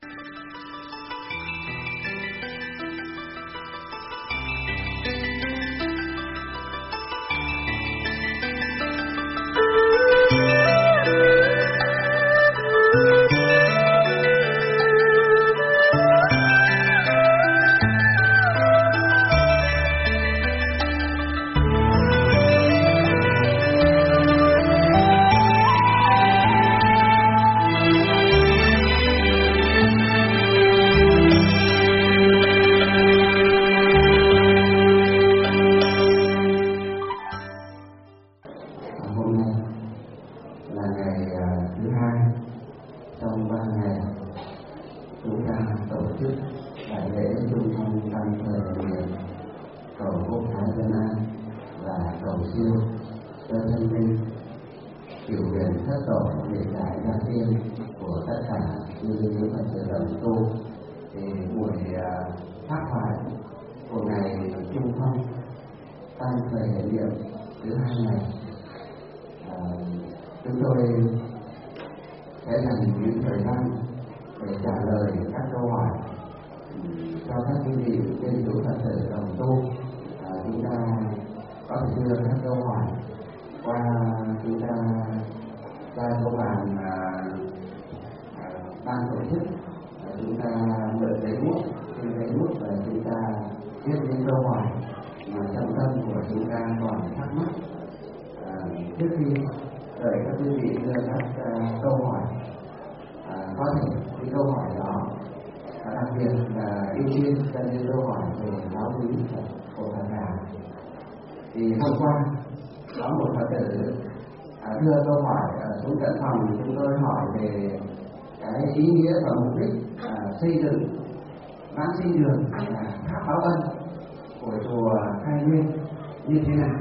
Đưa câu hỏi xuống tận phòng, chúng tôi hỏi về cái ý nghĩa và mục đích xây dựng Vãng Sinh Đường là tháp báo ân của chùa Khai Nguyên như thế nào.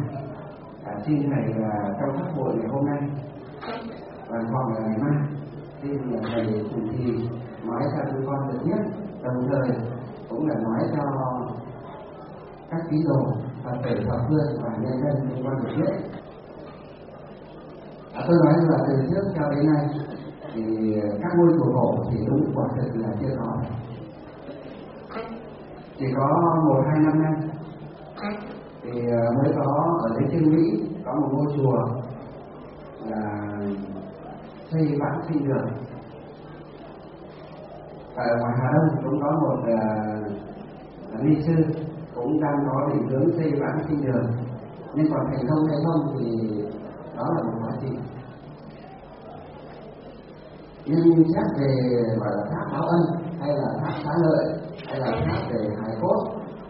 Xin thầy trong pháp hội ngày hôm nay và còn là ngày mai, xin thầy chủ trì nói cho chúng con được nhất, đồng thời cũng là nói cho các tín đồ Phật tử thập phương và nhân dân chúng con được biết. Tôi nói là từ trước cho đến nay thì các ngôi chùa cổ thì đúng quả thực là chưa có, chỉ có 1-2 năm nay thì mới có ở dưới Trương Mỹ có một ngôi chùa là xây Vãng Sinh Đường. Ở ngoài Hà Đông cũng có một ni sư cũng đang có định hướng xây Vãng Sinh Đường, nhưng còn thành công hay không thì đó là một quá trình. Nhưng xét về gọi là tháp báo ân hay là tháp xá lợi hay là tháp về hài cốt,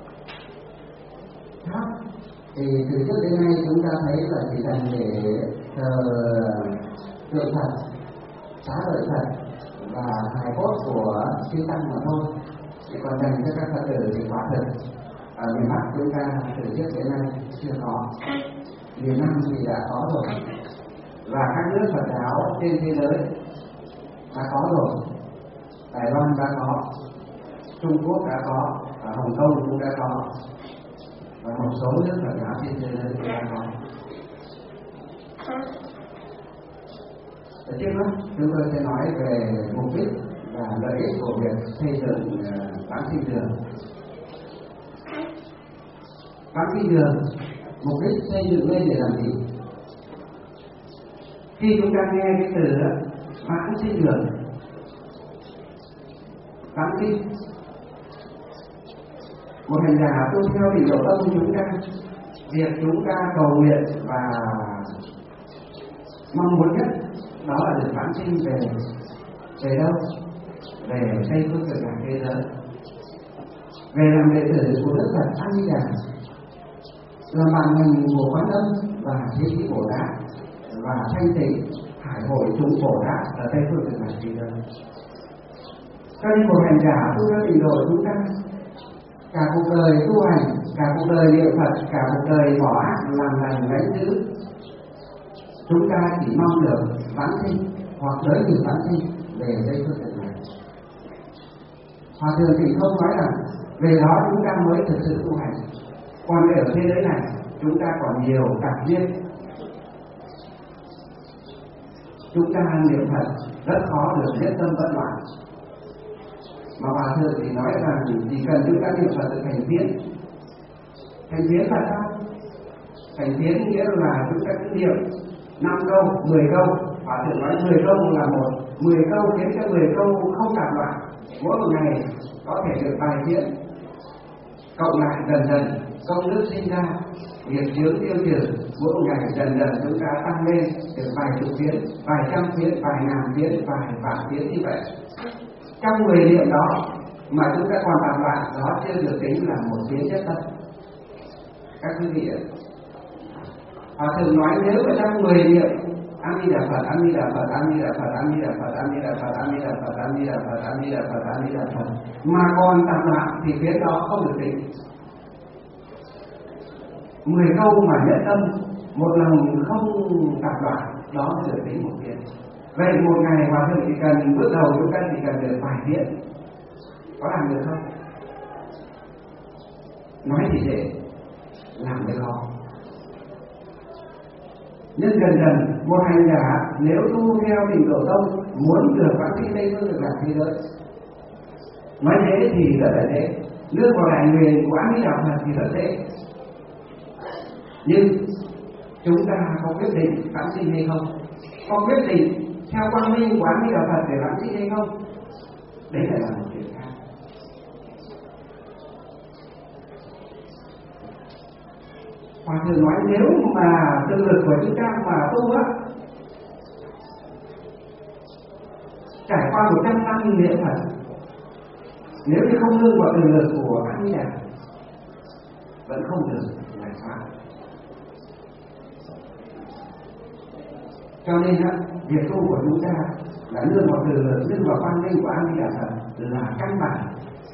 tháp thì từ trước đến nay chúng ta thấy là chỉ cần để thờ tượng Phật, xá lợi Phật và hài cốt của chư tăng mà thôi. Chỉ còn dành cho các Phật tử thì quả thực ở miền Bắc chúng ta từ trước đến nay chưa có, miền Nam thì đã có rồi, và các nước Phật giáo trên thế giới đã có rồi. Đài Loan đã có, Trung Quốc đã có, và Hồng Kông cũng đã có, và một số nước Phật giáo trên thế giới cũng đã có. Trước mắt chúng tôi sẽ nói về mục đích và lợi ích của việc xây dựng Vãng Sinh Đường. Vãng Sinh Đường, mục đích xây dựng lên để làm gì? Khi chúng ta nghe cái từ Vãng Sinh Đường, vãng sinh, một hành giả tu theo trình độ tâm chúng ta, việc chúng ta cầu nguyện và mong muốn nhất đó là được vãng sinh về đâu? Về Tây Phương Cực Lạc thế giới, về làm đệ tử của Đức Phật A Di Đà, làm bạn mình của Quán Âm và Thế Chí Bồ Tát, và thanh tịnh hải hội chúng Bồ Tát ở Tây Phương Cực Lạc thế giới. Cho nên một hành giả tu theo trình độ chúng ta, cả cuộc đời tu hành, cả cuộc đời niệm Phật, cả cuộc đời bỏ ác làm lành gánh giữ, chúng ta chỉ mong được vãng sinh hoặc đới người vãng sinh về Tây Phương Cực Lạc. Hòa thượng thì không nói rằng về đó chúng ta mới thực sự tu hành, còn ở thế giới này chúng ta còn nhiều đặc duyên. Chúng ta niệm Phật rất khó được nhất tâm bất loạn, Mà Hòa Thượng thì nói rằng chỉ cần chúng ta niệm Phật được thành tiến. Thành tiến là sao? Thành tiến nghĩa là chúng ta cứ niệm 5 câu, 10 câu. Hòa Thượng nói 10 câu là 10 câu khiến cho 10 câu không tạp loạn. Mỗi một ngày có thể được vài tiếng. Cộng lại dần dần công đức sinh ra, nghiệp chướng tiêu trừ, mỗi một ngày dần dần chúng ta tăng lên được vài chục tiếng, vài trăm tiếng, vài ngàn tiếng, vài vạn tiếng như vậy. Trong 10 niệm đó mà chúng ta còn tạp loạn, đó chưa được tính là một tiếng nhất tâm. Các quý vị ạ, Hòa Thượng nói nếu ở trong 10 niệm A Di Đà Phật, A Di Đà Phật, A Di Đà Phật, A Di Đà Phật, A Di Đà Phật, A Di Đà Phật, A Di Đà Phật, A Di Đà Phật, A Di Đà Phật mà còn tạp loạn thì tiếng đó không được tính. 10 câu mà nhất tâm, một lòng không tạp loạn, đó mới được tính một tiếng. Vậy một ngày Hòa Thượng chỉ cần bước đầu chúng ta chỉ cần được vài tiếng, có làm được không? Nói thì dễ, làm được không? Nhưng dần dần một hành giả nếu tu theo trình độ tông muốn được vãng sinh Tây Phương được lạc thế giới, nói thế thì rất là dễ, nước vào đại nguyện của A Di Đà Phật thì rất dễ. Nhưng chúng ta có quyết định vãng sinh hay không? Có quyết định theo quang minh của A Di Đà Phật để vãng sinh hay không? Đấy lại là một chuyện khác. Hòa Thượng nói nếu mà tự lực của chúng ta mà tu á, trải qua 100 năm niệm Phật, nếu như không nương vào tự lực của A Di Đà vẫn không được giải thoát. Cho nên á, việc tu của chúng ta là nương vào tự lực, nương vào quang minh của A Di Đà Phật là căn bản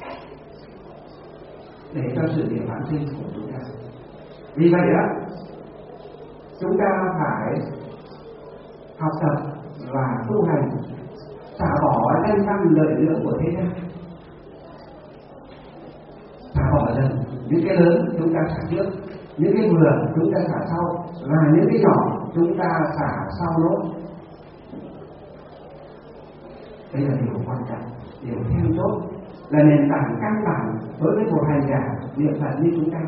để cho sự nghiệp vãng sinh của chúng ta. Vì vậy đó, chúng ta phải học tập và tu hành, xả bỏ danh văn lợi dưỡng của thế gian, xả bỏ dần những cái lớn chúng ta xả trước, những cái vừa chúng ta xả sau, và những cái nhỏ chúng ta xả sau nốt. Đây là điều quan trọng, điều then chốt, là nền tảng căn bản đối với một hành giả niệm Phật như chúng ta.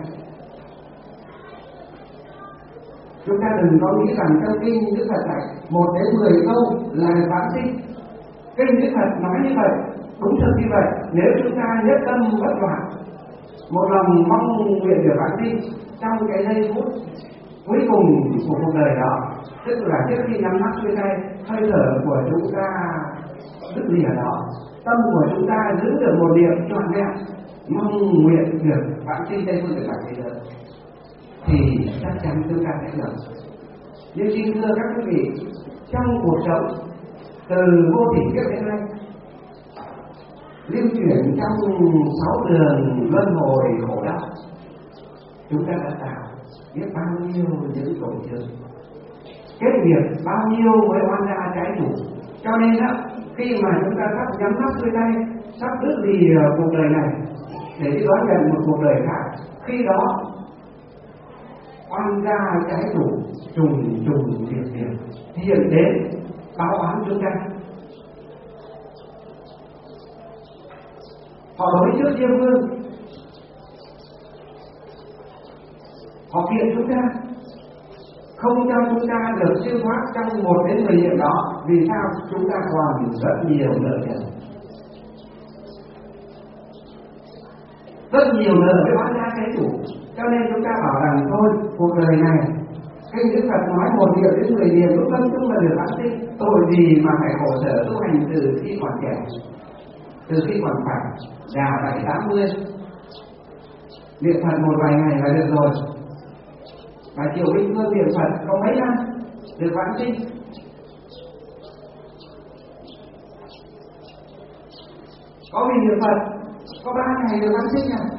Chúng ta đừng có nghĩ rằng trong kinh Đức Phật dạy 1 đến 10 câu là vãng sinh. Kinh Đức Phật nói như vậy, đúng thật như vậy. Nếu chúng ta nhất tâm bất loạn, một lòng mong nguyện được vãng sinh trong cái giây phút cuối cùng của cuộc đời đó, tức là trước khi nhắm mắt xuôi tay, hơi thở của chúng ta dứt lìa đó, tâm của chúng ta giữ được một niệm trọn vẹn, mong nguyện được vãng sinh Tây Phương được lạc thế giới, thì chắc chắn chúng ta sẽ được. Nhưng xin thưa các quý vị, trong cuộc sống từ vô thỉ kiếp đến nay, lưu chuyển trong 6 đường luân hồi khổ đau, chúng ta đã tạo biết bao nhiêu những tổn thương, kết nghiệp bao nhiêu với oan gia trái chủ. Cho nên á, khi mà chúng ta sắp nhắm mắt xuôi tay, sắp bước đi cuộc đời này để đi đón nhận một cuộc đời khác, khi đó oan gia trái chủ trùng diệt hiện đến báo oán chúng ta. Họ đối trước Diêm Vương, họ kiện chúng ta, không cho chúng ta được siêu thoát trong 1 đến 10 niệm đó. Vì sao? Chúng ta còn rất nhiều nợ nần, rất nhiều nợ với oan gia trái chủ. Cho nên chúng ta bảo rằng thôi, cuộc đời này Kinh Đức Phật nói 1 niệm đến 10 niệm lúc tâm chúng là được vãng sinh. Tội gì mà phải khổ sở tu hành từ khi còn trẻ, từ khi còn phải già 70-80, niệm Phật một vài ngày là được rồi. Và Triệu Vinh Phương niệm Phật có mấy năm được vãng sinh. Có mình niệm Phật có 3 ngày được vãng sinh à?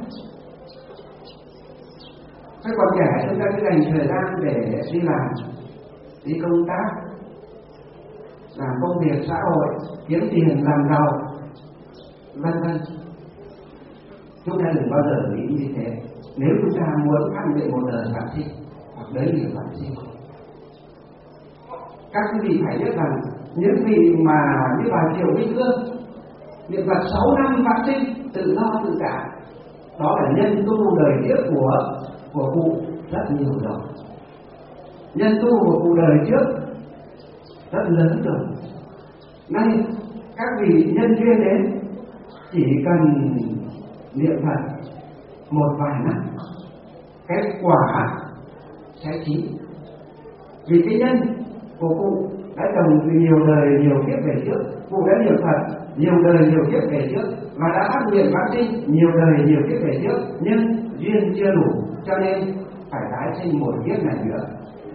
Thế còn trẻ chúng ta cứ dành thời gian để đi làm, đi công tác, làm công việc xã hội, kiếm tiền làm giàu, vân vân. Chúng ta đừng bao giờ nghĩ như thế. Nếu chúng ta muốn ăn được một đời vãng sinh hoặc đấy là vãng sinh, các quý vị phải biết rằng những vị mà như bà Triệu Vinh Phương niệm Phật 6 năm vãng sinh tự do tự tại. Đó là nhân tu đời trước của cụ rất nhiều rồi. Nhân tu của cụ đời trước rất lớn rồi. Nay các vị nhân duyên đến chỉ cần niệm Phật một vài năm, cái quả sẽ chín. Vì cái nhân của cụ đã trồng từ nhiều đời nhiều kiếp về trước, cụ đã niệm Phật nhiều đời nhiều kiếp về trước và đã phát nguyện vãng sinh nhiều đời nhiều kiếp về trước, nhưng duyên chưa đủ, cho nên phải tái sinh một kiếp này nữa.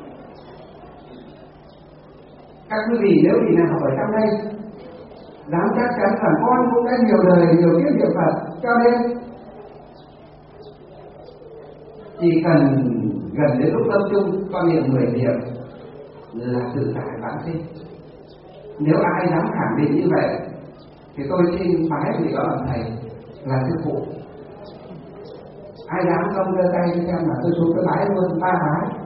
Các quý vị nếu vị nào ở trong đây dám chắc chắn rằng con cũng đã nhiều đời nhiều kiếp niệm Phật, cho nên chỉ cần gần đến lúc lâm chung con niệm 10 niệm là tự tại vãng sinh. Nếu ai dám khẳng định như vậy thì tôi xin bái vị đó làm thầy, là sư phụ. Ai dám không đưa tay xem là tôi xuống cái bái luôn, 3 bái.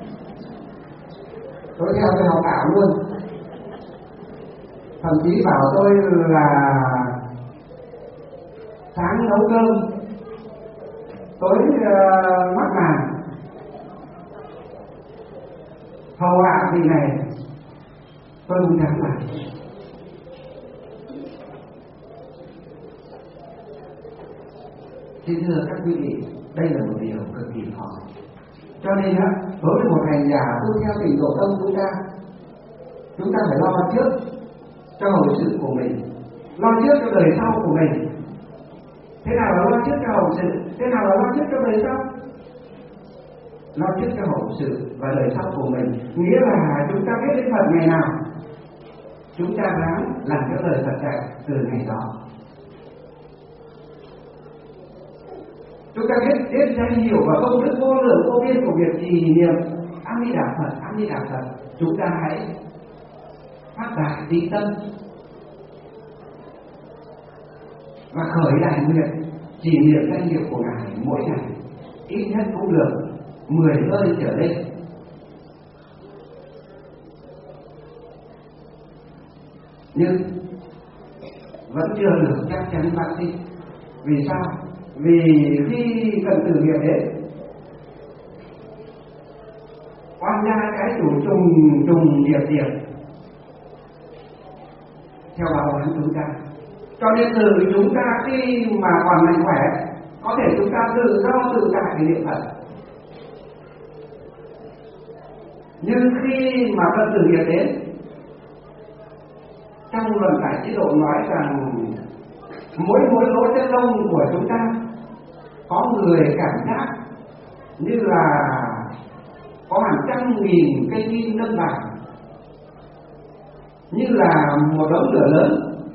Tôi theo tôi học ảo luôn. Thậm chí bảo tôi là sáng nấu cơm, tối mắc màn, hầu hạ vị này, tôi không dám làm. Xin thưa các quý vị, đây là một điều cực kỳ khó. Cho nên đối với một hành giả tu theo trình độ tâm chúng ta phải lo trước cho hậu sự của mình, lo trước cho đời sau của mình. Thế nào là lo trước cho hậu sự? Thế nào là lo trước cho đời sau? Lo trước cho hậu sự và đời sau của mình nghĩa là chúng ta biết đến Phật ngày nào, chúng ta ráng làm cho lời Phật dạy từ ngày đó. Chúng ta biết danh hiệu và công đức vô lượng vô biên của việc trì niệm A Di Đà Phật, A Di Đà Phật. Chúng ta hãy phát đại tín tâm và khởi đại nguyện trì niệm danh hiệu của Ngài mỗi ngày, ít nhất cũng được 10 hơi trở lên. Nhưng vẫn chưa được chắc chắn vãng sinh. Vì sao? Vì khi cần tử nghiệp đến, oan gia cái chủ trùng điệp theo báo án chúng ta. Cho nên từ chúng ta khi mà còn mạnh khỏe, có thể chúng ta tự do tự tại để niệm Phật. Nhưng khi mà cần tử nghiệp đến, trong luận giải chế độ nói rằng mỗi lỗ chân lông của chúng ta có người cảm giác như là có hàng trăm nghìn cây kim đâm vào, như là một đống lửa lớn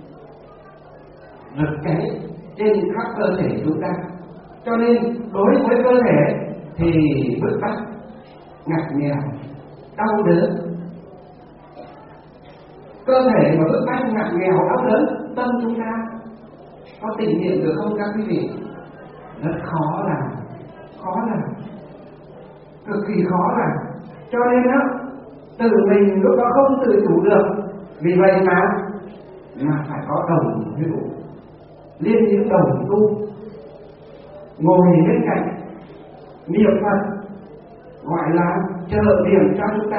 rực cháy trên khắp cơ thể chúng ta. Cho nên đối với cơ thể thì bức bách, ngặt nghèo, đau đớn. Cơ thể mà bức bách, ngặt nghèo, đau đớn, tâm chúng ta có tịnh niệm được không các quý vị? Rất khó làm, cực kỳ khó làm. Cho nên tự mình lúc đó không tự chủ được. Vì vậy mà phải có đồng hữu, liên hữu đồng tu, ngồi bên cạnh niệm Phật, gọi là trợ điểm cho chúng ta.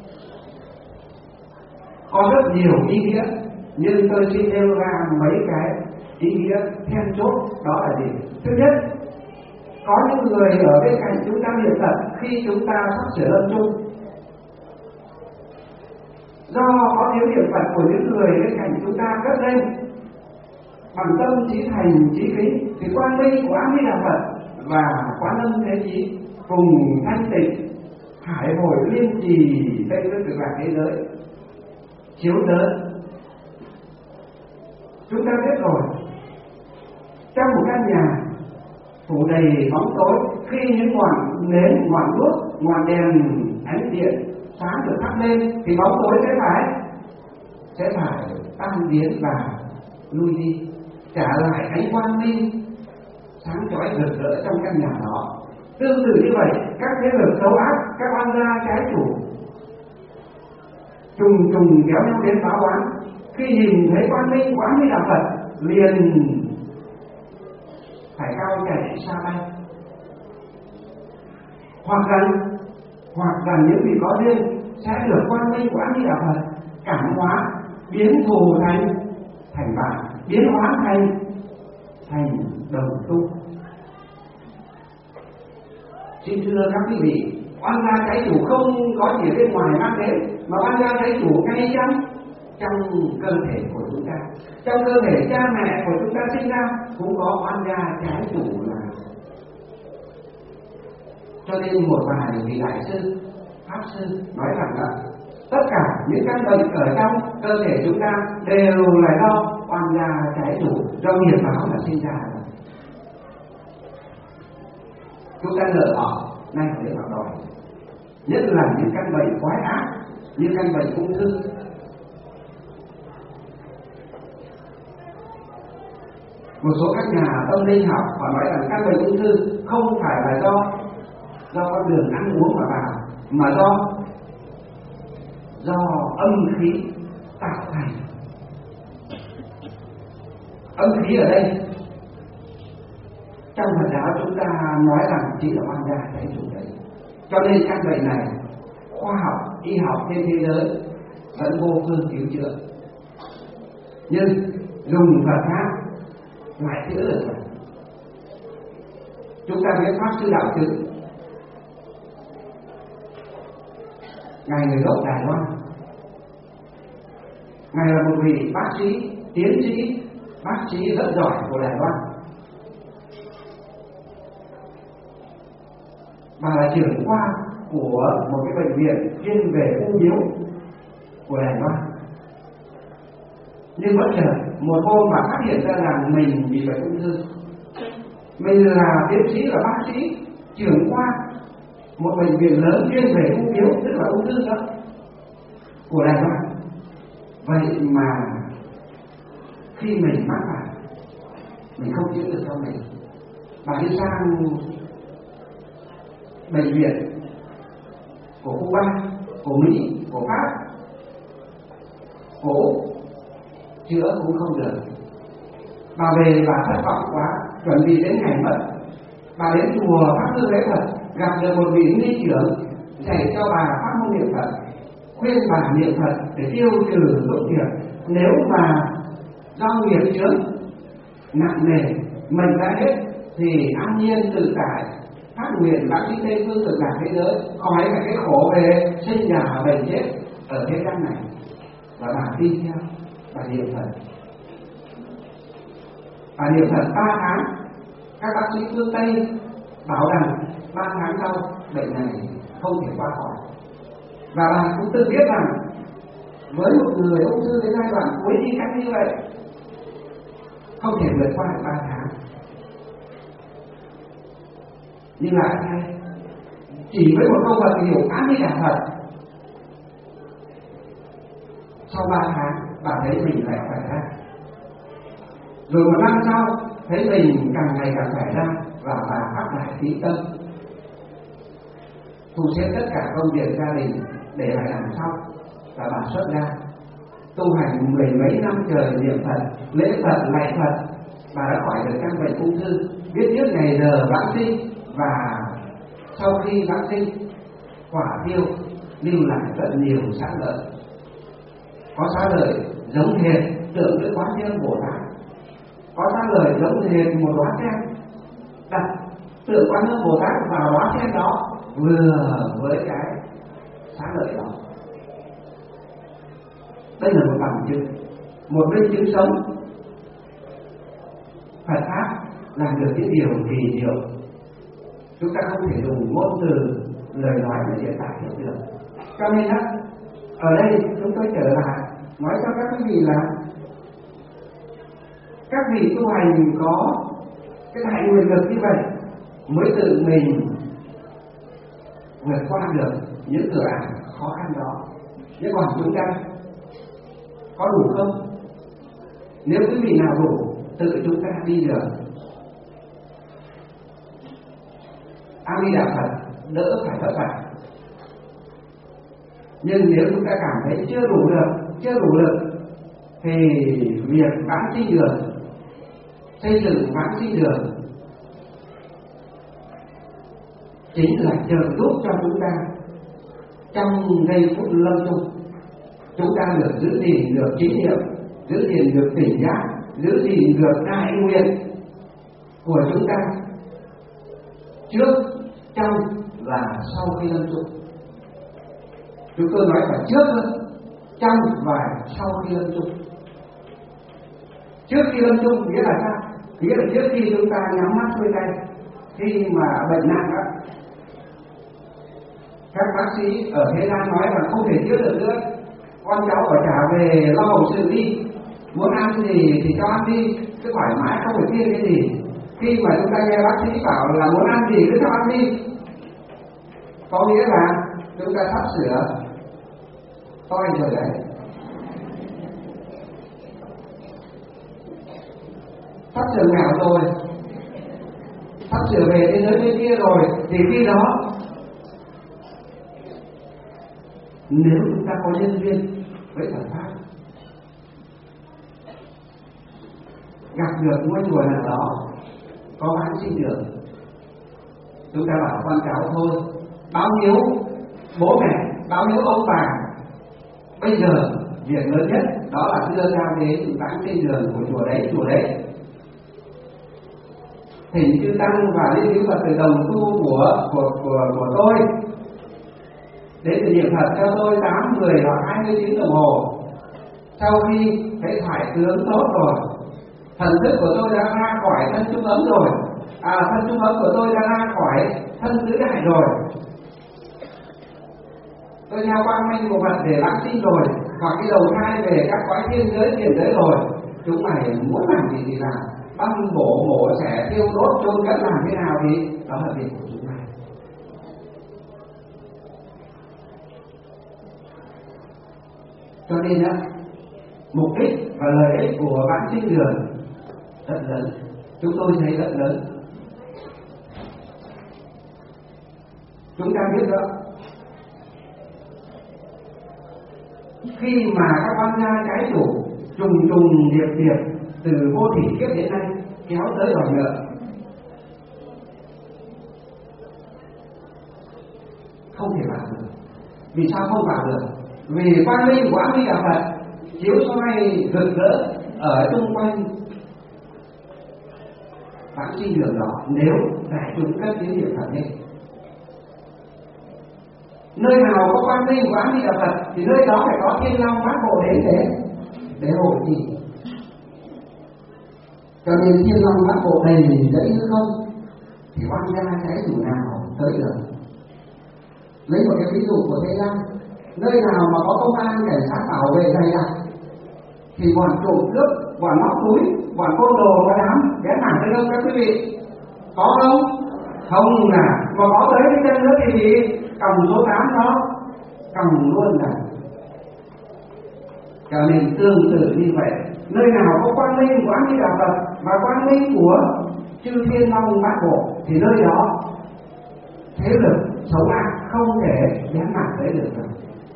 Có rất nhiều ý nghĩa, nhưng tôi xin nêu ra mấy cái ý nghĩa then chốt. Đó là gì? Thứ nhất, có những người ở bên cạnh chúng ta niệm Phật khi chúng ta sắp sửa lâm chung. Do có tiếng niệm Phật của những người bên cạnh chúng ta cất lên bằng tâm trí thành trí khí, thì quang minh của A Di Đà Phật và Quán Âm Thế Chí cùng thanh tịnh hải hội liên trì Tây Phương Cực Lạc thế giới chiếu lớn. Chúng ta biết rồi, trong một căn nhà phủ đầy bóng tối, khi những ngọn nến, ngọn đuốc, ngọn đèn ánh điện sáng được thắp lên thì bóng tối sẽ phải tan biến và lui đi, trả lại ánh quang minh sáng chói rực rỡ trong căn nhà đó. Tương tự như vậy, các thế lực xấu ác, các oan gia trái chủ trùng kéo nhau đến báo oán, khi nhìn thấy quang minh của A Di Đà Phật liền phải cao chạy xa bay, hoặc rằng những vị có duyên sẽ được quang minh của A Di Đà Phật cảm hóa, biến thù thành bạn, biến hóa thành đồng tu. Xin thưa các quý vị, oan gia trái chủ không có chỉ bên ngoài mang đến, mà oan gia trái chủ ngay trong cơ thể của chúng ta, trong cơ thể cha mẹ của chúng ta sinh ra cũng có oan gia trái chủ là. Cho nên một vài vị đại sư, pháp sư nói rằng là tất cả những căn bệnh ở trong cơ thể chúng ta đều là do oan gia trái chủ, do nghiệp báo mà sinh ra. Chúng ta nợ họ nay phải họ đòi, nhất là những căn bệnh quái ác như căn bệnh ung thư. Một số các nhà tâm linh học họ nói rằng căn bệnh ung thư không phải là do con đường ăn uống mà vào, mà do âm khí tạo thành. Âm khí ở đây trong Phật giáo chúng ta nói rằng chỉ là oan gia trái chủ đấy. Cho nên căn bệnh này khoa học, y học trên thế giới vẫn vô phương cứu chữa, nhưng dùng Phật pháp lại chữa được. Chúng ta biết pháp sư Đạo Trữ, ngài người gốc Đài Loan, ngài là một vị bác sĩ, tiến sĩ, bác sĩ rất giỏi của Đài Loan, và là trưởng khoa của một cái bệnh viện chuyên về ung biếu của Đài Loan. Nhưng bất chợt một hôm mà phát hiện ra rằng mình bị bệnh ung thư. Mình là tiến sĩ, là bác sĩ, trưởng khoa một bệnh viện lớn chuyên về ung biếu, tức là ung thư đó, của Đài Loan. Vậy mà khi mình mắc phải, mình không chữa được cho mình, và đi sang bệnh viện của Cuba, của Mỹ, của Pháp, của Úc, chữa cũng không được. Bà về bà thất vọng quá, chuẩn bị đến ngày mất. Bà đến chùa Pháp Sư Lễ Phật, gặp được một vị ni trưởng dạy cho bà pháp môn niệm Phật, khuyên bà niệm Phật để tiêu trừ lỗi nghiệp. Nếu mà do nghiệp chướng nặng nề mình đã hết thì an nhiên tự tại, phát nguyện bác sĩ Tây Phương cực lạc thế giới, khỏi cả cái khổ về sinh già bệnh chết ở thế gian này. Và bà tin theo, bà niệm Phật. Bà niệm Phật 3 tháng, các bác sĩ phương Tây bảo rằng 3 tháng sau bệnh này không thể qua khỏi. Và bà cũng tự biết rằng với một người ung thư đến giai đoạn cuối đi cách như vậy, không thể vượt qua được 3 tháng. Nhưng lại hay, chỉ với một câu Phật hiệu A Di Đà Phật, sau 3 tháng bà thấy mình lại khỏe ra. Rồi 1 năm sau thấy mình càng ngày càng khỏe ra, và bà phát lại tí tâm, thu xếp tất cả công việc gia đình để lại làm sau, và bà xuất ra tu hành 10 mấy năm trời niệm Phật, lễ Phật, lạy Phật. Bà đã khỏi được căn bệnh ung thư, biết trước ngày giờ vãng sinh, và sau khi vãng sinh, quả thiêu lưu lại rất nhiều xá lợi. Có xá lợi giống hệt tượng với Quán Thế Âm Bồ Tát, có xá lợi giống hệt một đóa sen, đặt tượng Quán Thế Âm Bồ Tát vào đóa sen đó vừa với cái xá lợi đó. Đây là một bằng chứng, một minh chứng sống. Phật pháp làm được những điều kỳ diệu, chúng ta không thể dùng ngôn từ, lời nói để diễn tả hết được. Cho nên đó, ở đây chúng tôi trở lại nói cho các quý vị là các vị tu hành có cái đại nguyện lực như vậy mới tự mình vượt qua được những cửa ải khó khăn đó. Nhưng còn chúng ta có đủ không? Nếu quý vị nào đủ, tự chúng ta đi được. A Di Đà Phật đỡ phải vất vả. Nhưng nếu chúng ta cảm thấy chưa đủ lực thì việc bán sinh được xây dựng vãng sinh đường chính là trợ giúp cho chúng ta trong giây phút lâm chung, chúng ta được giữ gìn được chính niệm, giữ gìn được tỉnh giác, giữ gìn được đại nguyện của chúng ta trước, trong và sau khi lâm chung. Chúng tôi nói phải trước hơn, trong và sau khi lâm chung. Trước khi lâm chung nghĩa là sao? Nghĩa là trước khi chúng ta nhắm mắt xuôi tay, khi mà bệnh nặng đó, các bác sĩ ở Thế Gian nói là không thể chữa được nữa, con cháu phải trả về lo hậu sự đi, muốn ăn gì thì cho ăn đi, cứ thoải mái không phải kiêng cái gì. Khi mà chúng ta nghe bác sĩ bảo là muốn ăn gì cứ cho ăn đi, có nghĩa là chúng ta sắp sửa toi rồi đấy. Sắp sửa nghèo rồi, sắp sửa về thế giới bên kia rồi, thì khi đó nếu chúng ta có nhân duyên với Phật pháp, gặp được ngôi chùa nào đó có vãng sinh đường, chúng ta bảo con cháu thôi, báo hiếu bố mẹ, báo hiếu ông bà. Bây giờ việc lớn nhất đó là đưa ra đến vãng sinh đường của chùa đấy. Thỉnh chư tăng và liên hữu Phật từ đồng tu của tôi đến từ niệm Phật cho tôi 8, 10 hoặc 20 tiếng đồng hồ. Sau khi thấy thoải tướng tốt rồi, thần thức của tôi đã ra khỏi thân trung ấm rồi, thân trung ấm của tôi đã ra khỏi thân tứ đại rồi, tôi theo quang minh của Phật để vãng sinh rồi, hoặc cái đầu thai về các cõi thiên giới tiền giới rồi, chúng mày muốn làm gì thì làm, băm bổ mổ xẻ thiêu đốt chôn cất làm thế nào thì đó là việc của chúng mày. Cho nên đó, mục đích và lợi ích của vãng sinh đường rất lớn, chúng tôi thấy rất lớn. Chúng ta biết đó, khi mà các quan gia trái chủ trùng điệp từ vô thủy kiếp đến nay kéo tới đòi nợ, không thể vào được. Vì sao không vào được? Vì quang minh của A Di Đà Phật chiếu soi rực rỡ ở xung quanh vãng sinh đường đó, nếu đại chúng cất tiếng niệm Phật lên. Nơi nào có quang minh của A Di Đà Phật thì nơi đó phải có Thiên Long Bát Bộ đến để hội trì. Cho nên Thiên Long Bát Bộ đầy dẫy hư không thì oan gia trái chủ nào tới được. Lấy một cái ví dụ của Thế Gian, nơi nào mà có công an cảnh sát bảo vệ dày đặc thì bọn trộm cướp, bọn móc túi, bọn côn đồ có dám ghé thẳng tới đâu các quý vị? Có không? Không là mà có tới cái chân nữa thì còng số 8 đó còng luôn là. Cho nên tương tự như vậy, nơi nào có quang minh của A Di Đà Phật và quang minh của chư Thiên Long Bát Bộ thì nơi đó thế lực xấu ác không thể dám mặt tới được rồi.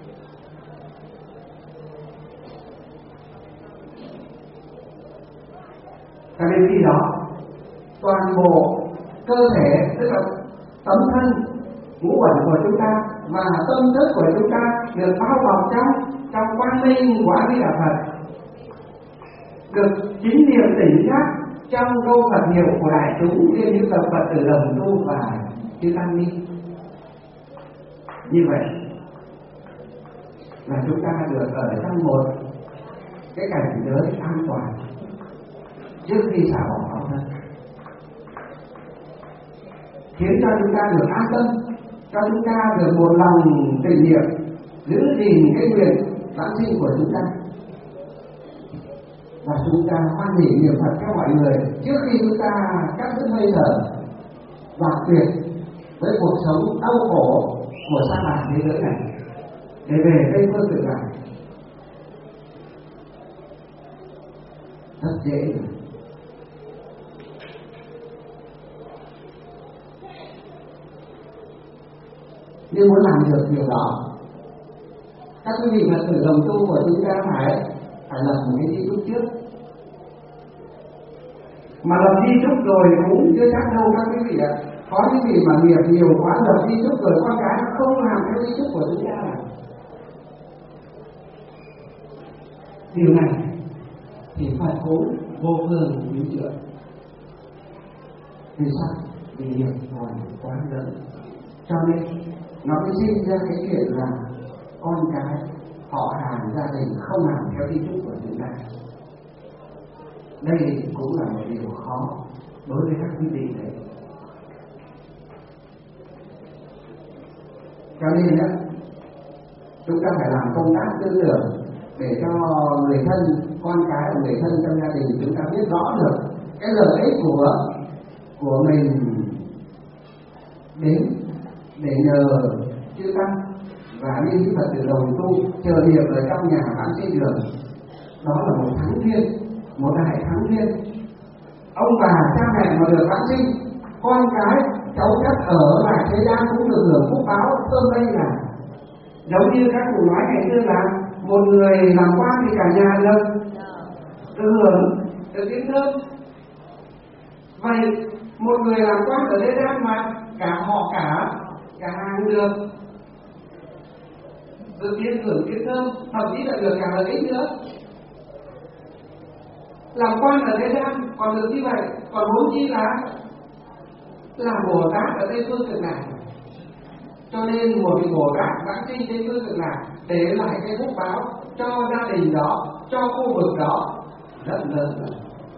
Cho nên khi đó toàn bộ cơ thể, tức là tấm thân ngũ uẩn của chúng ta và tâm thức của chúng ta được bao bọc trong quang minh của A Di Đà Phật, được chính niệm tỉnh giác trong câu Phật hiệu của đại chúng liên hữu tập Phật tử đồng tu và chư tăng ni. Như vậy là chúng ta được ở trong một cái cảnh giới an toàn trước khi xả bỏ pháp thân, khiến cho chúng ta được an tâm, cho chúng ta được một lòng tình niệm giữ gìn cái nguyện vãng sinh của chúng ta. Và chúng ta hoan hỷ niệm Phật cho mọi người trước khi chúng ta cắt đứt hơi thở và tuyệt với cuộc sống đau khổ của sa mạc thế giới này để về Tây Phương Cực Lạc. Rất dễ. Nhưng muốn làm được điều đó, các quý vị Phật tử đồng tu của chúng ta phải lập một cái di chúc trước. Mà lập di chúc rồi cũng chưa chắc đâu các quý vị ạ. Có những vị mà nghiệp nhiều quá lập di chúc rồi con cái nó không làm theo di chúc của chúng ta là điều này thì Phật cũng vô phương quý lượng. Vì sao? Vì nghiệp còn quá lớn, cho nên nó mới sinh ra cái chuyện là con cái họ hàng gia đình không làm theo di chúc của chúng ta. Đây cũng là một điều khó đối với các quý vị đấy. Cho nên đó, chúng ta phải làm công tác tư tưởng để cho người thân, con cái, người thân trong gia đình chúng ta biết rõ được cái lợi ích của mình đến để nhờ chư tăng và liên chư Phật tử đồng tu chờ điệp ở trong nhà bán trên đường. Đó là một thắng duyên, một đại thắng duyên. Ông bà cha mẹ mà được vãng sinh, con cái cháu chắc ở lại thế gian cũng được hưởng phúc báo thơm đây là giống như các cụ nói ngày xưa là một người làm quan thì cả nhà được hưởng được tiếng thơm. Vậy một người làm quan ở thế gian mà cả họ cả hàng được tiếng hưởng tiếng thơm, thậm chí là được cả lợi ích nữa. Làm quan ở thế gian còn được như vậy, còn huống chi là Bồ Tát ở Tây phương cực lạc. Cho nên một vị Bồ Tát vãng sinh Tây phương cực lạc để lại cái phúc báo cho gia đình đó, cho khu vực đó rất lớn rồi.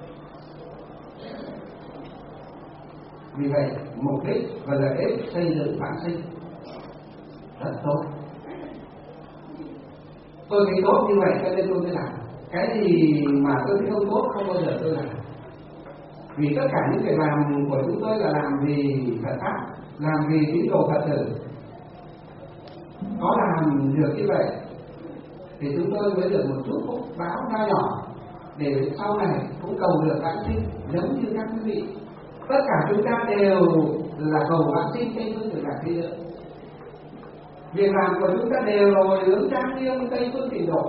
Vì vậy mục đích và lợi ích xây dựng vãng sinh rất tốt. Tôi thấy tốt như vậy cho nên tôi mới làm. Cái gì mà tôi thấy không tốt không bao giờ tôi làm. Vì tất cả những việc làm của chúng tôi là làm vì Phật pháp, làm vì tín đồ Phật tử. Có làm được như vậy thì chúng tôi mới được một chút phúc báo nho nhỏ để sau này cũng cầu được vãng sinh giống như các quý vị. Tất cả chúng ta đều là cầu vãng sinh Tây phương cực lạc thế giới. Việc làm của chúng ta đều là hướng trang nghiêm Tây phương tịnh độ.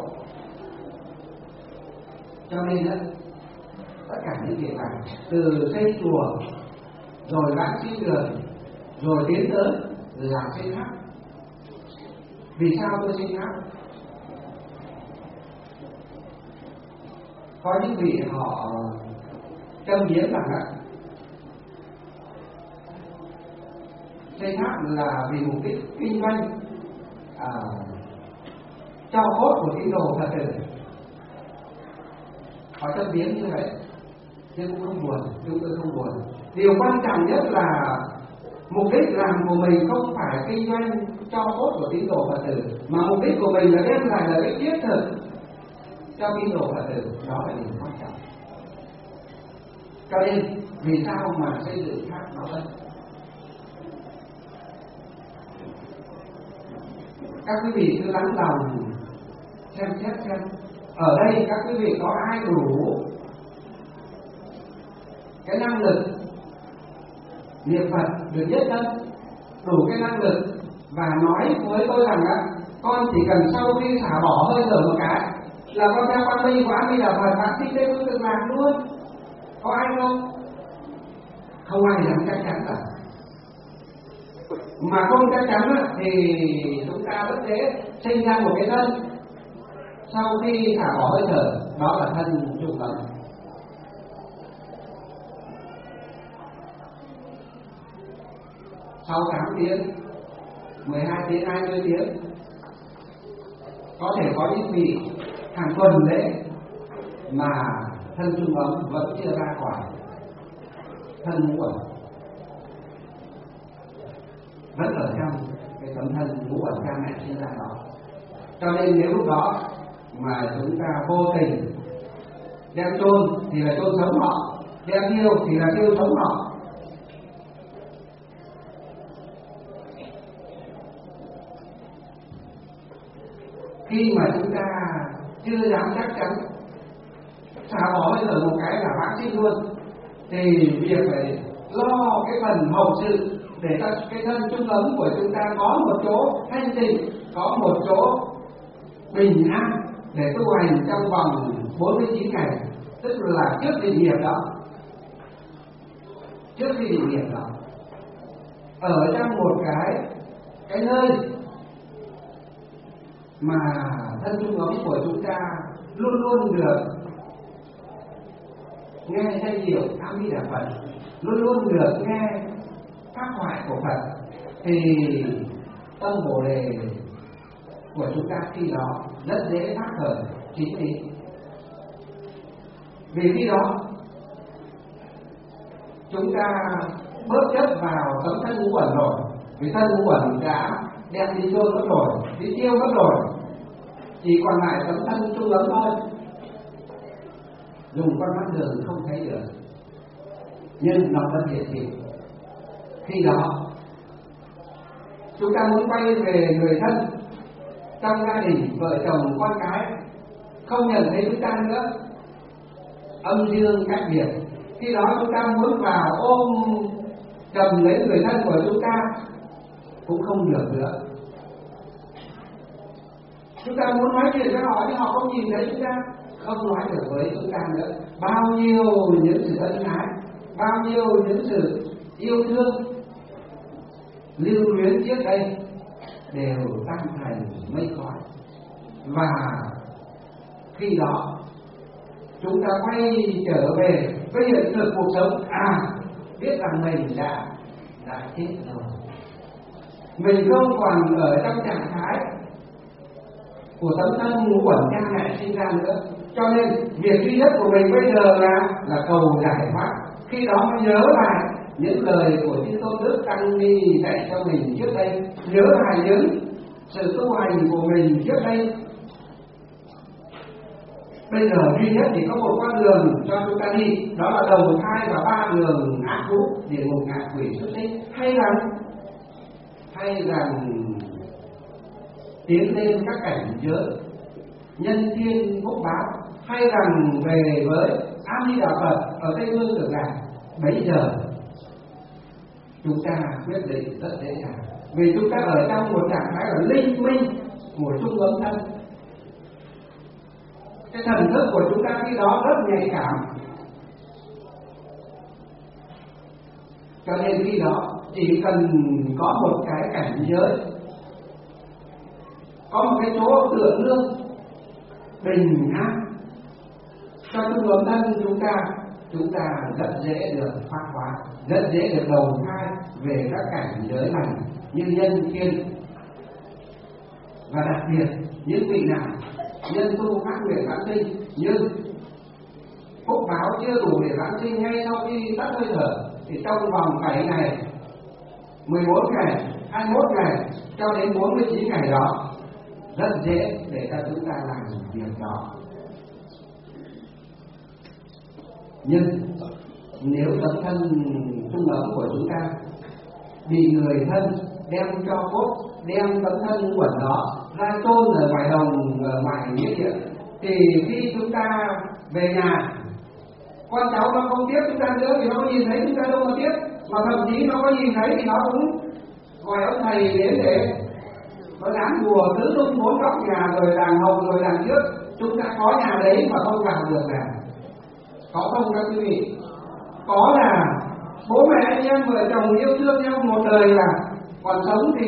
Cho nên đó, tất cả những việc làm từ xây chùa rồi vãng sinh đường rồi tiến tới là xây tháp. Vì sao tôi xây tháp? Có những vị họ châm biếm rằng xây tháp là vì mục đích kinh doanh cho cốt của tín đồ Phật tử. Họ châm biếm như vậy nhưng cũng không buồn, chúng tôi không buồn. Điều quan trọng nhất là mục đích làm của mình không phải kinh doanh cho cốt của tín đồ Phật tử, mà mục đích của mình là đem lại lợi ích thiết thực cho tín đồ Phật tử. Đó là điều quan trọng. Cho nên vì sao mà xây dựng tháp nó vậy? Các quý vị cứ lắng lòng xem xét xem ở đây các quý vị có ai đủ cái năng lực niệm Phật được nhất tâm, đủ cái năng lực và nói với tôi rằng con chỉ cần sau khi xả bỏ hơi thở một cái là con theo quang minh của A Di Đà Phật vãng sinh Tây phương cực lạc luôn. Có ai không? Không ai dám chắc chắn cả. Mà không chắc chắn thì chúng ta rất dễ sinh ra một cái thân sau khi xả bỏ hơi thở, đó là thân trung tâm. Sau 8 tiếng, 12 tiếng, 20 tiếng, có thể có những vị hàng tuần lễ mà thân trung ấm vẫn chưa ra khỏi thân ngũ ẩn, vẫn ở trong cái tấm thân ngũ ẩn cha mẹ sinh ra đó. Cho nên nếu lúc đó mà chúng ta vô tình đem chôn thì là chôn sống họ, đem thiêu thì là thiêu sống họ. Khi mà chúng ta chưa dám chắc chắn xả bỏ bây giờ một cái là vãng sinh luôn, thì việc phải lo cái phần hậu sự để cho cái thân trung ấm của chúng ta có một chỗ thanh tịnh, có một chỗ bình an để tu hành trong vòng 49 ngày, tức là trước định nghiệp đó. trước khi định nghiệp đó, ở trong một cái nơi mà thân trung ấm của chúng ta luôn luôn được nghe danh hiệu A Di Đà Phật, luôn luôn được nghe pháp thoại của Phật, thì tâm Bồ Đề của chúng ta khi đó rất dễ phát khởi chính lý. Vì khi đó chúng ta bớt chấp vào tấm thân ngũ uẩn rồi, vì thân ngũ uẩn đã đem đi chôn mất rồi, đi tiêu mất rồi, chỉ còn lại tấm thân trung ấm thôi. Dùng con mắt thường không thấy được, nhưng nó vẫn hiện hữu. Khi đó chúng ta muốn quay về người thân trong gia đình, vợ chồng con cái không nhận thấy chúng ta nữa, âm dương cách biệt. Khi đó chúng ta muốn vào ôm cầm lấy người thân của chúng ta cũng không được nữa. Chúng ta muốn nói chuyện với họ nhưng họ không nhìn thấy chúng ta, không nói được với chúng ta nữa. Bao nhiêu những sự ân ái, bao nhiêu những sự yêu thương lưu luyến trước đây đều tan thành mây khói. Và khi đó chúng ta quay trở về với hiện thực cuộc sống, biết rằng mình đã chết rồi, mình không còn ở trong trạng thái của tấm thân ngũ uẩn cha mẹ sinh ra nữa. Cho nên việc duy nhất của mình bây giờ là cầu giải thoát. Khi đó mới nhớ lại những lời của Chư Tôn Đức Tăng Ni dạy cho mình trước đây, nhớ lại những sự tu hành của mình trước đây. Bây giờ duy nhất chỉ có một con đường cho chúng ta đi, đó là đầu thai và 3 đường ác thú, địa ngục, ngạ quỷ, xuất sinh. Hay rằng tiến lên các cảnh giới nhân thiên phúc báo, hay rằng về với A Di Đà Phật ở Tây Phương Cực Lạc. Bấy giờ chúng ta quyết định rất dễ dàng, vì chúng ta ở trong một trạng thái là linh minh của trung ấm thân. Cái thần thức của chúng ta khi đó rất nhạy cảm, cho nên khi đó chỉ cần có một cái cảnh giới, có một cái chỗ tựa nương bình an cho trung ấm thân chúng ta rất dễ được phát hóa, rất dễ được đầu thai về các cảnh giới lành như nhân thiên. Và đặc biệt những vị nào nhân tu phát nguyện vãng sinh nhưng phúc báo chưa đủ để vãng sinh ngay sau khi tắt hơi thở, thì trong vòng 7 ngày, 14 ngày, 21 ngày cho đến 49 ngày đó rất dễ để cho chúng ta làm việc đó. Nhưng nếu tấm thân trung ấm của chúng ta bị người thân đem cho cốt, đem tấm thân quẩn đó ra chôn ở ngoài đồng, ở ngoài nghĩa địa, thì khi chúng ta về nhà, con cháu nó không tiếc chúng ta nữa, vì nó có nhìn thấy chúng ta đâu mà tiếc, mà thậm chí nó có nhìn thấy thì nó cũng gọi ông thầy đến để nó dám đùa tứ tung 4 góc nhà, rồi đàng hồng, rồi đàng trước. Chúng ta có nhà đấy mà không vào được là có không các quý vị? Có là bố mẹ anh em vợ chồng yêu thương nhau một đời, là còn sống thì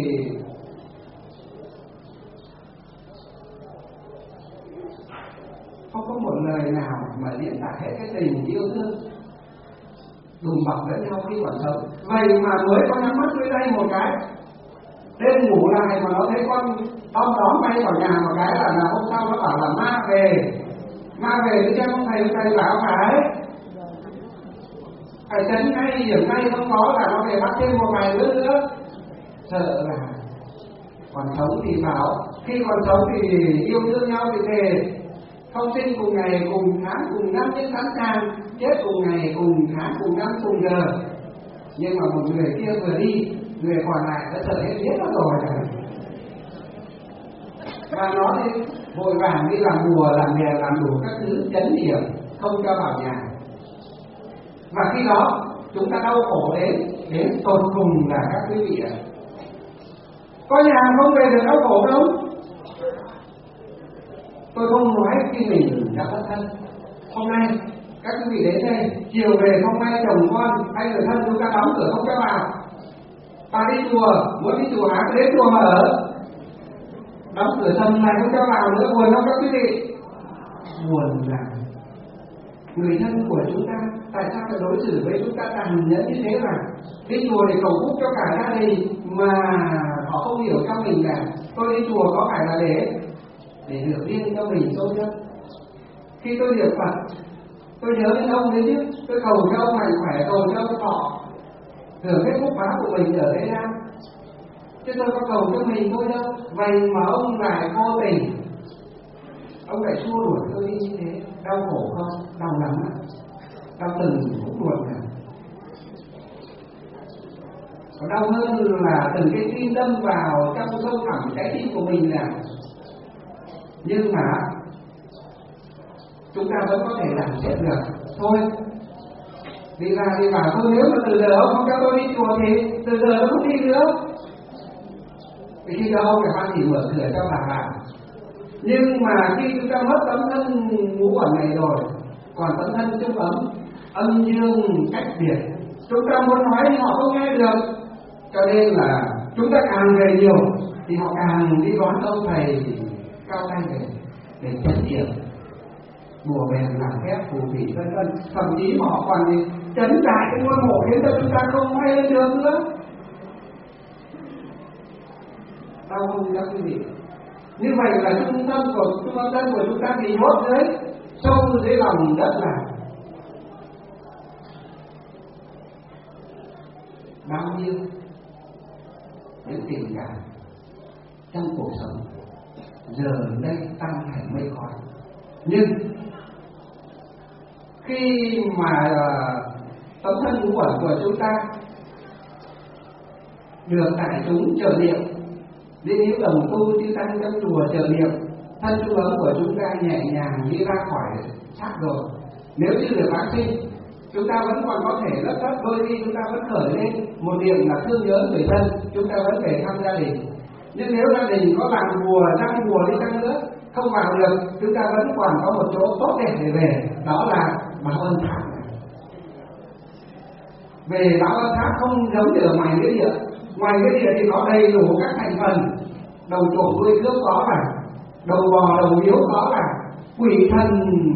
không có một lời nào mà diễn tả hết cái tình yêu thương đùm bọc lẫn nhau khi còn sống. Vậy mà mới có nhắm mắt dưới đây một cái, đêm ngủ lại mà nó thấy con đom bay vào nhà một cái là hôm sau nó bảo là ma về thì xem ông thầy bảo phải chấn ngay, điểm ngay, không có là nó về bắt thêm một vài đứa nữa. Sợ là còn sống thì bảo, khi còn sống thì yêu thương nhau thì thề không sinh cùng ngày, cùng tháng, cùng năm, nhưng sẵn sàng chết cùng ngày, cùng tháng, cùng năm, cùng giờ. Nhưng mà một người kia vừa đi, người còn lại đã sợ hết biết nó rồi. Và nó thì vội vàng đi làm bùa, làm nghề, làm đủ các thứ chấn điểm, không cho vào nhà. Và khi đó chúng ta đau khổ đến tột cùng là các quý vị ạ. Có nhà không về được đau khổ đâu. Tôi không nói khi mình đã thất thân. Hôm nay các quý vị đến đây chiều về không may chồng con hay người thân chúng ta đóng cửa không cho vào. Ta đi chùa, muốn đi chùa hả? Đến chùa mà ở, đóng cửa sầm này không cho vào nữa, buồn không các quý vị? Buồn là người thân của chúng ta tại sao phải đối xử với chúng ta tàn nhẫn như thế mà đi chùa để cầu phúc cho cả gia đình mà họ không hiểu trong mình là tôi đi chùa có phải là để được riêng cho mình tốt nhất. Khi tôi niệm Phật tôi nhớ đến ông đấy chứ, tôi cầu cho ông mạnh khỏe, cầu cho ông thọ hưởng cái phúc báo của mình ở thế gian, chứ tôi có cầu cho mình thôi đâu. Vậy mà ông lại vô tình ông lại xua đuổi tôi đi như thế, đau khổ không? Đau lắm ạ, đau từng phút ruột này. Còn đau hơn là từng cái tim đâm vào trong sâu thẳm trái tim của mình là. Nhưng mà chúng ta vẫn có thể làm chết được. Thôi, đi ra đi vào thôi, nếu mà từ giờ ông không cho tôi đi chùa thì từ giờ nó không đi nữa. Thì khi đó ông phải ban chỉ mở cửa cho bà vào. Nhưng mà khi chúng ta mất tấm thân ngũ uẩn này rồi, còn tấm thân trung ấm, âm dương cách biệt, chúng ta muốn nói thì họ không nghe được. Cho nên là chúng ta càng về nhiều thì họ càng đi đón ông thầy cao tay để chấn điểm, bùa bèn làm phép phù thủy vân vân, thậm chí họ còn đi chấn đại cái ngôi mộ khiến cho chúng ta không hay lên được nữa. Đau không các quý vị? Như vậy là trung tâm của chúng ta bị nhốt dưới sâu dưới lòng đất là bao nhiêu những tình cảm trong cuộc sống giờ đây tan thành mây khói. Nhưng khi mà tấm thân ngũ uẩn của chúng ta được đại chúng trợ niệm, đến những đồng tu chư tăng trong chùa trợ niệm, thân trung ấm của chúng ta nhẹ nhàng đi ra khỏi xác rồi. Nếu như được vãng sinh, chúng ta vẫn còn có thể lấp lấp, đôi khi chúng ta vẫn khởi lên một niệm là thương nhớ người thân, chúng ta vẫn về thăm gia đình. Nhưng nếu gia đình có làm bùa răng bùa đi chăng nữa không vào được, chúng ta vẫn còn có một chỗ tốt đẹp để về, đó là báo ân tháp. Về báo ân tháp không giống như ở ngoài nghĩa địa. Ngoài nghĩa địa thì có đầy đủ các thành phần, đầu trộm đuôi cướp có cả, đầu bò đầu yếu có cả, quỷ thần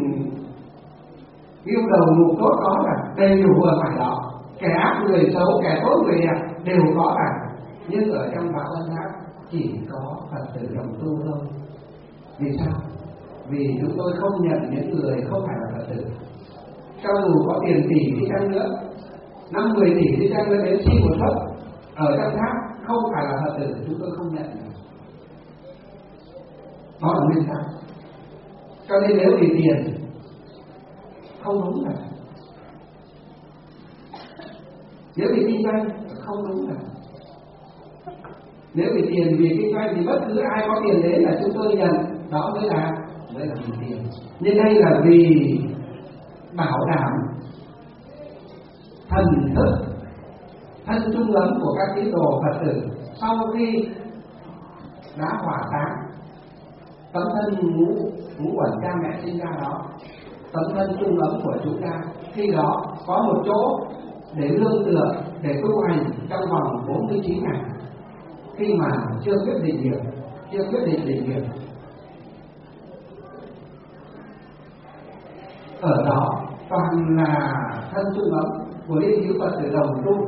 yêu đầu mục tốt có cả, đầy đủ ở ngoài đó. Kẻ ác người xấu, kẻ tốt người đẹp đều có cả. Nhưng ở trong báo ân tháp chỉ có Phật tử đồng tu thôi. Vì sao? Vì chúng tôi không nhận những người không phải là Phật tử. Cho dù có tiền tỷ đi chăng nữa, 5-10 tỷ đi chăng nữa đến xin một suất ở trong tháp không phải là Phật tử, chúng tôi không nhận. Đó là nguyên tắc. Cho nên nếu vì tiền không đúng là, nếu vì kinh doanh không đúng là, nếu vì tiền vì kinh doanh thì bất cứ ai có tiền đến là chúng tôi nhận, đó mới là vì tiền. Nhưng đây là vì bảo đảm thần thức thân trung ấm của các tín đồ Phật tử sau khi đã hỏa táng tấm thân ngũ uẩn cha mẹ sinh ra đó, tấm thân trung ấm của chúng ta khi đó có một chỗ để nương tựa, để tu hành trong vòng 49 ngày khi mà chưa quyết định định nghiệp. Ở đó toàn là thân trung ấm của liên hữu Phật tử đồng tu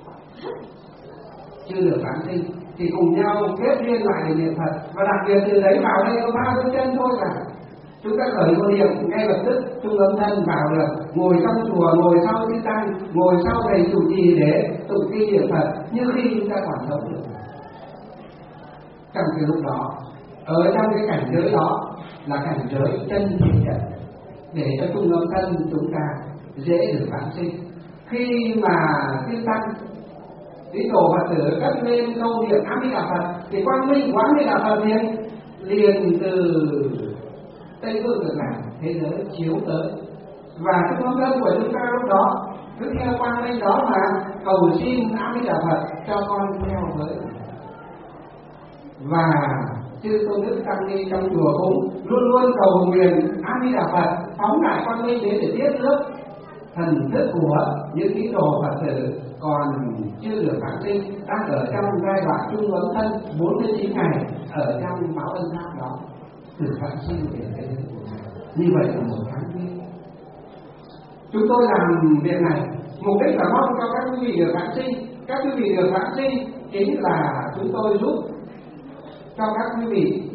chưa được vãng sinh thì cùng nhau kết duyên lại để niệm Phật, và đặc biệt từ đấy vào đây có 3 bước chân thôi cả. Chúng ta khởi một niệm ngay lập tức trung ấm thân vào được, ngồi trong chùa, ngồi sau chư tăng, ngồi sau thầy chủ trì để tụng kinh niệm Phật như khi chúng ta còn sống được. Trong cái lúc đó, ở trong cái cảnh giới đó là cảnh giới chân thiện nhất để cho trung ấm thân chúng ta dễ được vãng sinh. Khi mà chư tăng tín đồ Phật tử cất lên câu niệm A Di Đà Phật thì quang minh của A Di Đà Phật liền từ Tây Phương Cực Lạc thế giới chiếu tới, và trung ấm thân của chúng ta lúc đó cứ theo quang minh đó mà cầu xin A Di Đà Phật cho con theo với. Và Chư tôn đức tăng ni trong chùa cũng luôn luôn cầu nguyện A Di Đà Phật phóng đại quang minh đến để tiếp nước thần thức của những tín đồ Phật tử còn chưa được vãng sinh, đang ở trong giai đoạn trung ấm thân 49 ngày ở trong báo ân tháp đó, được vãng sinh về thế giới của Ngài. Như vậy là một tháng viên. Chúng tôi làm việc này mục đích là mong cho các quý vị được vãng sinh. Các quý vị được vãng sinh chính là chúng tôi giúp cho các quý vị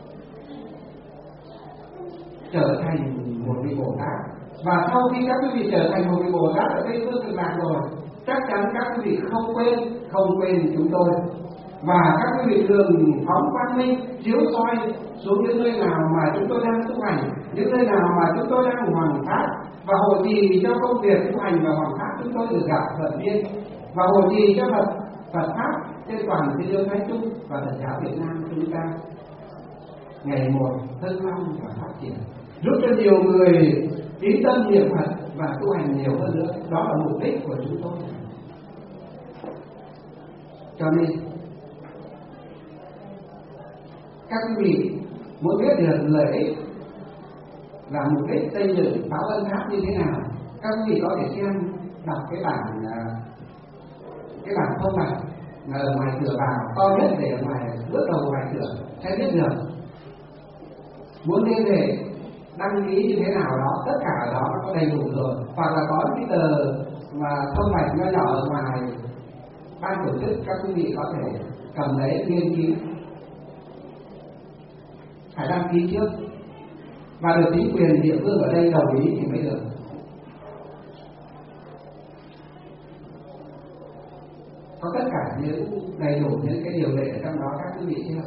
trở thành một vị Bồ Tát. Và sau khi các quý vị trở thành một vị Bồ Tát ở Tây Phương Cực Lạc rồi, chắc chắn các quý vị không quên chúng tôi. Và các quý vị thường phóng quang minh chiếu soi xuống những nơi nào mà chúng tôi đang tu hành, những nơi nào mà chúng tôi đang hoằng pháp, và hộ trì cho công việc tu hành và hoằng pháp chúng tôi được gặp Phật viên, và hộ trì cho Phật pháp trên toàn thế giới nói chung và Phật giáo Việt Nam chúng ta ngày một hân long và phát triển, giúp cho nhiều người tín tâm niệm Phật và tu hành nhiều hơn nữa. Đó là mục đích của chúng tôi. Cho nên các quý vị muốn biết được lợi ích và mục đích xây dựng báo ân tháp như thế nào, các quý vị có thể xem đọc cái bản thông bạch ở ngoài cửa vào to nhất để ở ngoài bước đầu ngoài cửa sẽ biết được. Muốn liên hệ đăng ký như thế nào đó, tất cả ở đó nó có đầy đủ rồi, hoặc là có cái tờ mà thông bạch nho nhỏ ở ngoài ban tổ chức, các quý vị có thể cầm lấy nghiên cứu. Phải đăng ký trước và được chính quyền địa phương ở đây đồng ý thì mới được. Có tất cả những đầy đủ những cái điều lệ ở trong đó, các quý vị chưa?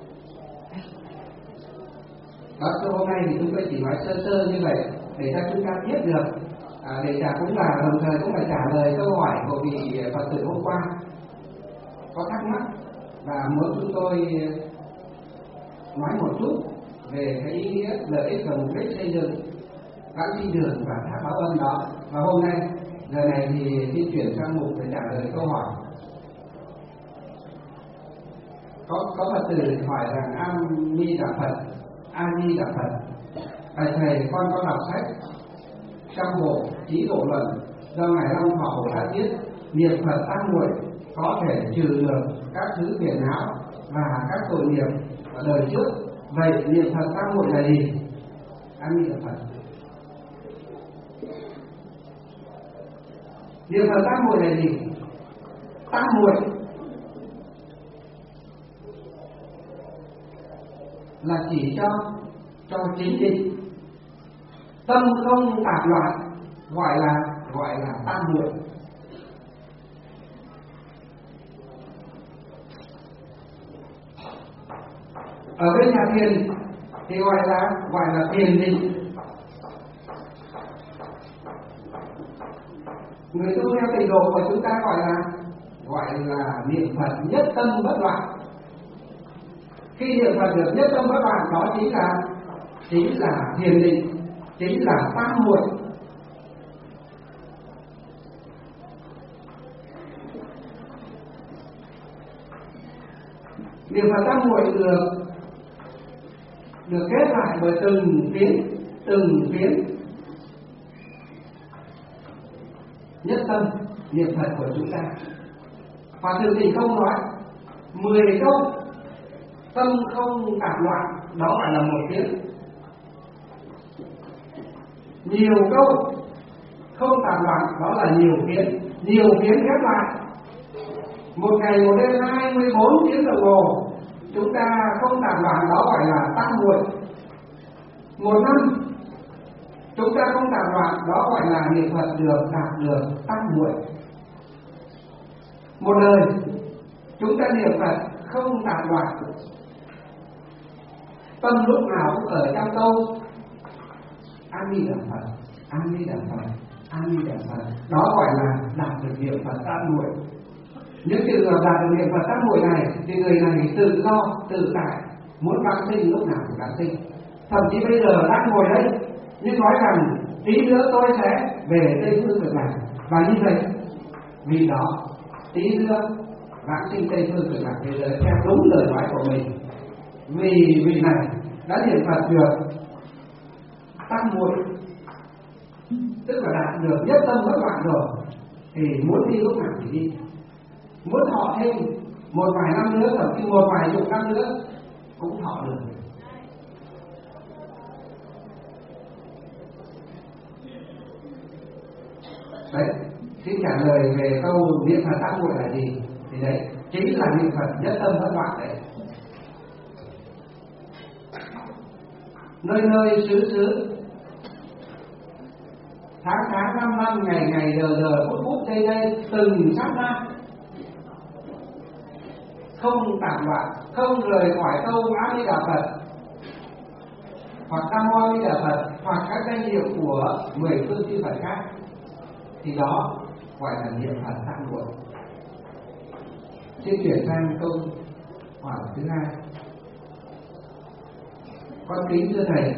Đó, cho hôm nay thì chúng tôi chỉ nói sơ sơ như vậy để cho chúng ta biết được, để cũng là đồng thời cũng là trả lời câu hỏi của vị Phật tử hôm qua có thắc mắc và muốn chúng tôi nói một chút về cái ý nghĩa, lợi ích và mục đích xây dựng vãng sinh đường và tháp báo ân đó. Và hôm nay giờ này thì xin chuyển sang mục để trả lời câu hỏi. Có Phật tử hỏi rằng A Di Đà Phật, A Di Đà Phật, thầy con có đọc sách trong bộ Trí Độ Luận do ngài Long Thọ Bồ Tát viết, niệm Phật tam muội có thể trừ được các thứ phiền não và các tội nghiệp ở đời trước. Vậy niệm Phật tam muội là gì? A Di Đà Phật. Niệm Phật tam muội là gì? Tam muội là chỉ cho chính định, tâm không tạp loạn, gọi là tam muội. Ở bên nhà thiền thì gọi là thiền định. Người tu theo tịnh độ của chúng ta gọi là niệm Phật nhất tâm bất loạn. Khi niệm Phật được nhất tâm bất loạn, đó chính là thiền định, chính là tam muội. Niệm Phật tam muội được kết lại bởi từng phiến nhất tâm niệm Phật của chúng ta. Và thường thì không nói 10 câu tâm không tạp loạn, đó phải là một phiến. Nhiều câu không tạp loạn, đó là nhiều phiến ghép lại. Một ngày một đêm 24 tiếng đồng hồ chúng ta không tạp loạn, đó gọi là tam muội. Một năm chúng ta không tạp loạn, đó gọi là niệm Phật đạt được tam muội. Một đời chúng ta niệm Phật không tạp loạn, tâm lúc nào cũng ở trong câu A Di Đà Phật, A Di Đà Phật, A Di Đà Phật, đó gọi là đạt được niệm Phật tam muội. Những trường hợp đạt được niệm Phật tam muội này thì người này tự do, tự tại, muốn vãng sinh lúc nào thì vãng sinh. Thậm chí bây giờ đang ngồi đây nhưng nói rằng tí nữa tôi sẽ về Tây Phương Cực Lạc, và như vậy vì đó tí nữa vãng sinh Tây Phương Cực Lạc thế giới theo đúng lời nói của mình. vì vị này đã niệm Phật được tam muội, tức là đạt được nhất tâm bất loạn rồi, thì muốn đi lúc nào thì đi, muốn thọ thêm một vài năm nữa, thậm chí một vài chục năm nữa cũng thọ được. Đấy, xin trả lời về câu niệm Phật tam muội là gì? Thì đấy chính là niệm Phật nhất tâm bất loạn đấy. Nơi nơi xứ xứ, tháng tháng năm năm, ngày ngày giờ giờ, phút phút giây giây, từng sát na, không tạm loạn, không rời khỏi câu A Di Đà Phật hoặc Nam Mô A Di Đà Phật hoặc các danh hiệu của 10 phương chư Phật khác, thì đó gọi là niệm Phật tam muội. Xin chuyển sang câu hỏi thứ hai. Con kính thưa thầy,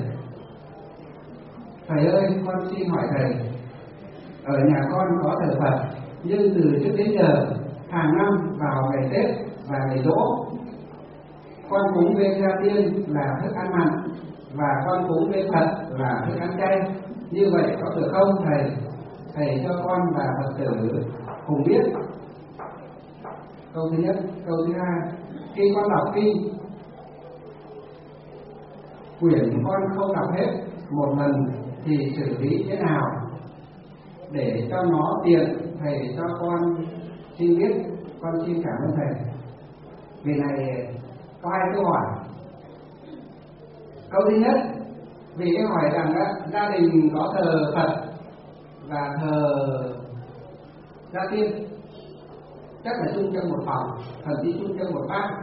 thầy ơi, con xin hỏi thầy, ở nhà con có thờ Phật, nhưng từ trước đến giờ hàng năm vào ngày Tết và ngày Giỗ, con cúng bên gia tiên là thức ăn mặn và con cúng bên Phật là thức ăn chay. Như vậy có được không thầy? Thầy cho con và Phật tử cùng biết. Câu thứ nhất. Câu thứ hai, khi con đọc kinh, quyển con không đọc hết một lần thì xử lý thế nào để cho nó tiện? Thầy cho con xin biết, con xin cảm ơn thầy. Vì này có hai câu hỏi. Câu thứ nhất, vì cái hỏi rằng gia đình có thờ Phật và thờ gia tiên, chắc là chung trong một phòng, thậm chí chung trong một bát.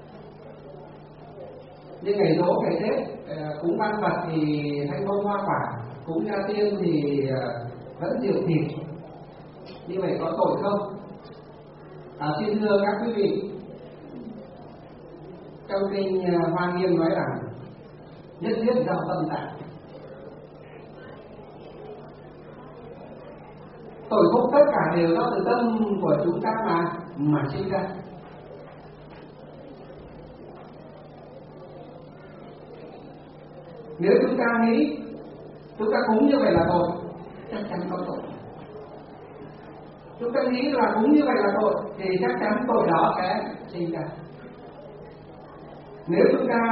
Nhưng ngày Giỗ, ngày Tết cúng ban Phật thì thanh bông hoa quả, cúng gia tiên thì vẫn rượu thịt. Như vậy có tội không? Xin thưa các quý vị, trong kinh Hoa Nghiêm nói rằng nhất thiết do tâm tạo. Tội phúc tất cả đều do từ tâm của chúng ta mà sinh ra. Nếu chúng ta nghĩ chúng ta cúng như vậy là tội, chắc chắn có tội. Chúng ta nghĩ là cúng như vậy là tội thì chắc chắn tội đó sẽ sinh ra. Nếu chúng ta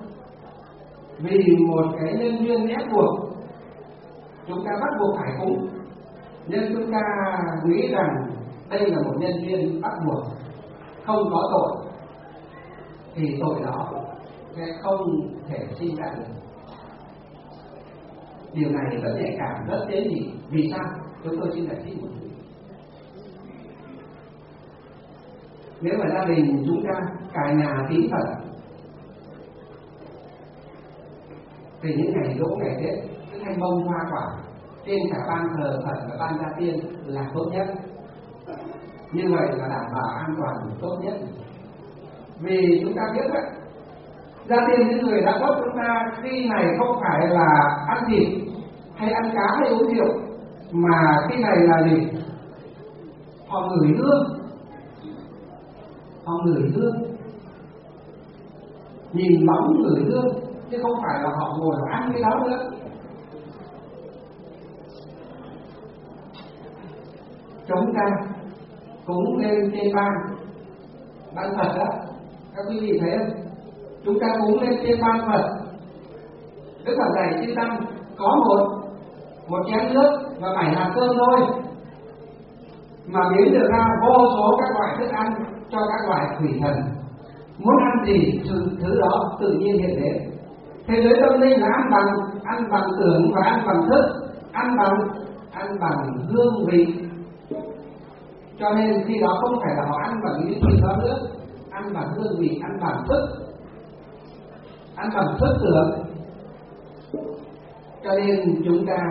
vì một cái nhân duyên ép buộc chúng ta bắt buộc phải cúng, nhưng chúng ta nghĩ rằng đây là một nhân duyên bắt buộc, không có tội, thì tội đó sẽ không thể sinh ra được. Điều này rất nhạy cảm, rất tế nhị. Vì sao? Chúng tôi xin giải thích một chút. Nếu mà gia đình chúng ta cả nhà tín Phật thì những ngày Giỗ, ngày Tết, cái thanh bông hoa quả trên cả ban thờ Phật và ban gia tiên là tốt nhất. Như vậy là đảm bảo an toàn tốt nhất. Vì chúng ta biết đấy, gia tiên những người đã tốt chúng ta khi này không phải là ăn thịt hay ăn cá hay uống rượu, mà khi này là gì? Họ ngửi hương, họ ngửi hương, nhìn bóng ngửi hương, chứ không phải là họ ngồi ăn cái đó nữa. Chúng ta cúng lên trên ban Phật đó, các quý vị thấy không? Chúng ta cúng lên trên ban Phật, Đức Phật dạy chư tăng có một chén nước và 7 hạt cơm thôi, mà biến được ra vô số các loại thức ăn cho các loại thủy thần. Muốn ăn gì thứ đó tự nhiên hiện đến. Thế giới tâm linh là ăn bằng tưởng và ăn bằng thức, ăn bằng hương vị. Cho nên khi đó không phải là họ ăn bằng những gì đó nữa, ăn bằng hương vị, ăn bằng thức tưởng. Cho nên chúng ta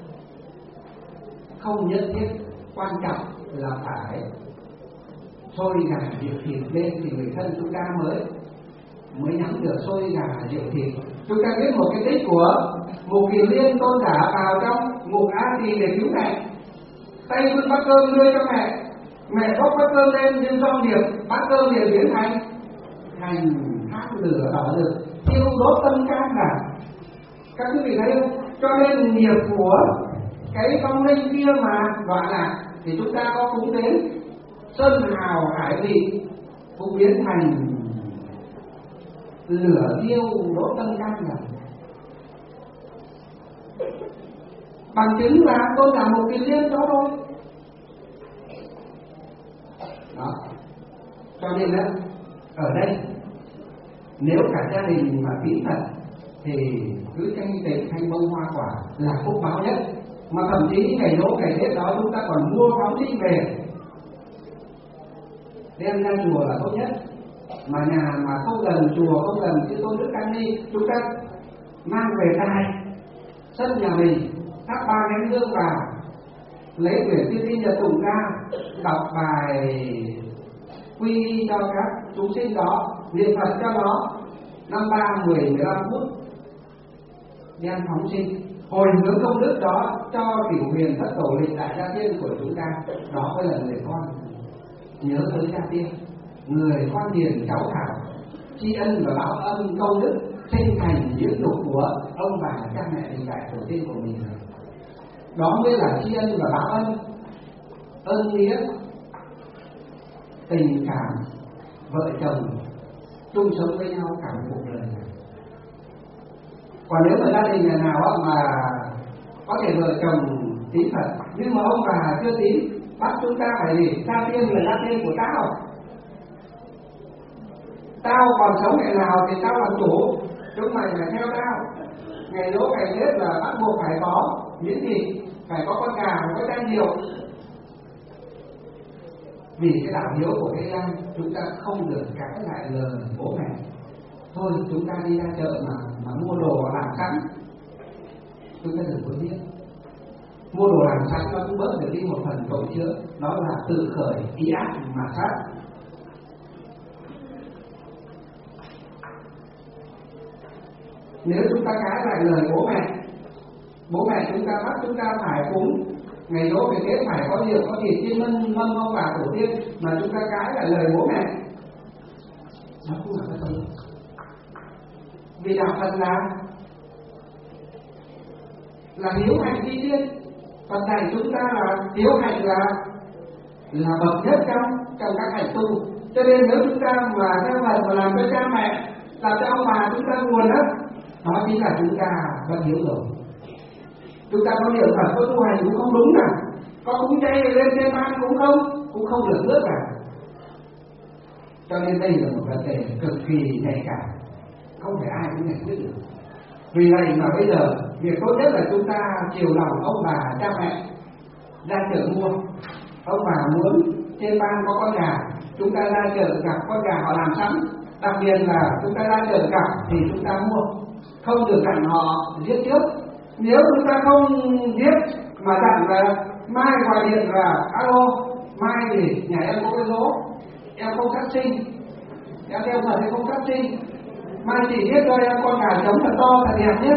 không nhất thiết, quan trọng là phải sôi gà rượu thịt lên thì người thân chúng ta mới nhắm được sôi gà rượu thịt. Chúng ta biết một cái tích của Mục Kiền Liên Tôn giả vào trong ngục A Tỳ để cứu mẹ, tay vươn bát cơm đưa cho mẹ bốc bát cơm lên, nhưng do nghiệp bát cơm liền biến thành 2 thác lửa đỏ rực thiêu đốt tâm can cả. Các quý vị thấy không? Cho nên nghiệp của cái vong linh kia mà gọi là thì chúng ta có cúng đến sơn hào hải vị cũng biến thành lửa thiêu đốt tâm can cả. Bằng chứng là tôi là một cái liên đó thôi. Đó. Cho nên đó, ở đây nếu cả gia đình mà kính thật thì cứ canh tiền hay bông hoa quả là phúc báo nhất. Mà thậm chí ngày nấu ngày Tết đó chúng ta còn mua phóng sinh về đem ra chùa là tốt nhất. Mà nhà mà không gần chùa, không gần chư tôn đức tăng ni, chúng ta mang về tại sân nhà mình, thắp 3 nén hương vào, lấy quyển Tiên Kinh Nhật Tụng ra, đọc bài quy y cho các chúng sinh đó, niệm Phật cho nó 5, 3, 10, 15 phút, đem phóng sinh hồi hướng công đức đó cho cửu huyền thất tổ lịch đại gia tiên của chúng ta. Đó mới là người con nhớ tới gia tiên, người con hiền cháu thảo, tri ân và báo ân công đức sinh thành dưỡng dục của ông bà cha mẹ lịch đại tổ tiên của mình. Đó mới là tri ân và báo ân, ơn nghĩa tình cảm vợ chồng chung sống với nhau cả một cuộc đời. Còn nếu mà gia đình nhà nào mà có thể vợ chồng tín Phật nhưng mà ông bà chưa tín, bắt chúng ta phải gì? Gia tiên là gia tiên của tao. Tao còn sống ngày nào thì tao làm chủ, chúng mày phải theo tao. Ngày dỗ ngày Tết là bắt buộc phải có miễn thịt, phải có con gà, phải có chai rượu. Vì cái đạo hiếu của cái gan, chúng ta không được cãi lại lời bố mẹ. Thôi chúng ta đi ra chợ mà mua đồ làm sẵn, chúng ta đừng có biết. Mua đồ làm sẵn nó cũng bớt được đi một phần tội chữa, đó là tự khởi ý ác mà sát. Nếu chúng ta cãi lại lời bố mẹ chúng ta bắt chúng ta phải cúng ngày dỗ ngày Tết phải có rượu có thịt trên mâm ông bà tổ tiên, mà chúng ta cãi lại lời bố mẹ, nó cũng là cái tội. Vì đạo Phật là hiếu hạnh thi thiên. Phật dạy chúng ta là hiếu hạnh là bậc nhất trong các hạnh tu. Cho nên nếu chúng ta mà theo Phật mà làm cho cha mẹ, làm cho ông bà chúng ta buồn đó, đó chính là chúng ta vẫn hiếu rồi. Chúng ta có niệm Phật, có tu hành cũng không đúng cả, có cúng chay lên trên ban cũng không được nước cả. Cho nên đây là một vấn đề cực kỳ nhạy cảm, không phải ai cũng giải quyết được. Vì vậy mà bây giờ việc tốt nhất là chúng ta chiều lòng ông bà cha mẹ ra chợ mua. Ông bà muốn trên ban có con gà, chúng ta ra chợ gặp con gà họ làm sẵn. Đặc biệt là chúng ta ra chợ gặp thì chúng ta mua, không được dặn họ giết trước. Nếu chúng ta không giết mà dặn là mai gọi điện là alo, mai thì nhà em có cái dỗ, em không sát sinh, em theo Phật thì không sát sinh, mai chỉ giết cho em con gà trống thật to thật đẹp nhất.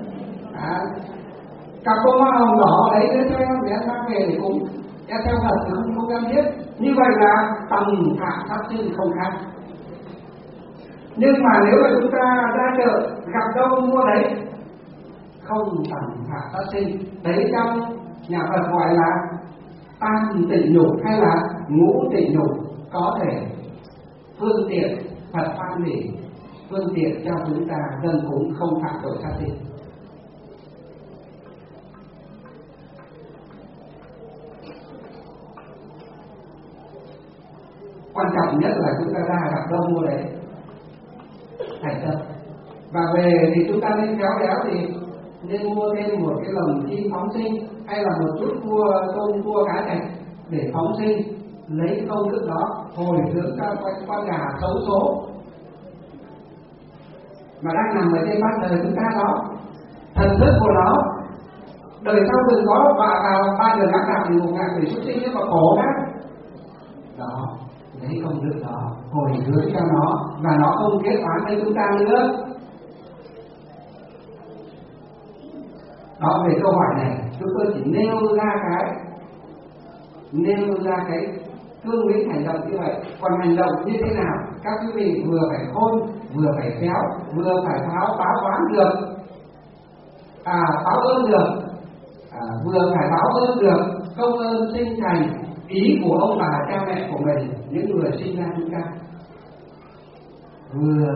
Cặp bông hoa hồng đỏ đấy cho em để em mang về để cúng, em theo Phật thì không em giết. Như vậy là tầm phạm sát sinh không khác. Nhưng mà nếu mà chúng ta ra chợ gặp đâu mua đấy, không tầm phạm sát sinh, đấy trong nhà Phật gọi là tam tịnh nhục hay là ngũ tịnh nhục, có thể phương tiện Phật hoan hỷ, phương tiện cho chúng ta dân cúng không phạm tội sát sinh. Quan trọng nhất là chúng ta ra gặp đâu mua đấy thành tâm, và về thì chúng ta nên khéo léo thì nên mua thêm một cái lồng chim phóng sinh hay là một chút cua tôm cua cá chạch để phóng sinh, lấy công đức đó hồi hướng cho con gà xấu số mà đang nằm ở trên ban đời chúng ta đó. Thần thức của nó đời sau đừng có vào ba đường ác đạo thì một ngàn để xuất sinh mà khổ đó. Đó, lấy công đức đó hồi hướng cho nó và nó không kết oán với chúng ta nữa. Đó, về câu hỏi này chúng tôi chỉ nêu ra cái cương lĩnh hành động như vậy. Còn hành động như thế nào các quý vị vừa phải khôn, vừa phải khéo, vừa phải báo oán được, báo ơn được, vừa phải báo ơn được công ơn sinh thành ý của ông bà cha mẹ của mình, những người sinh ra chúng ta, vừa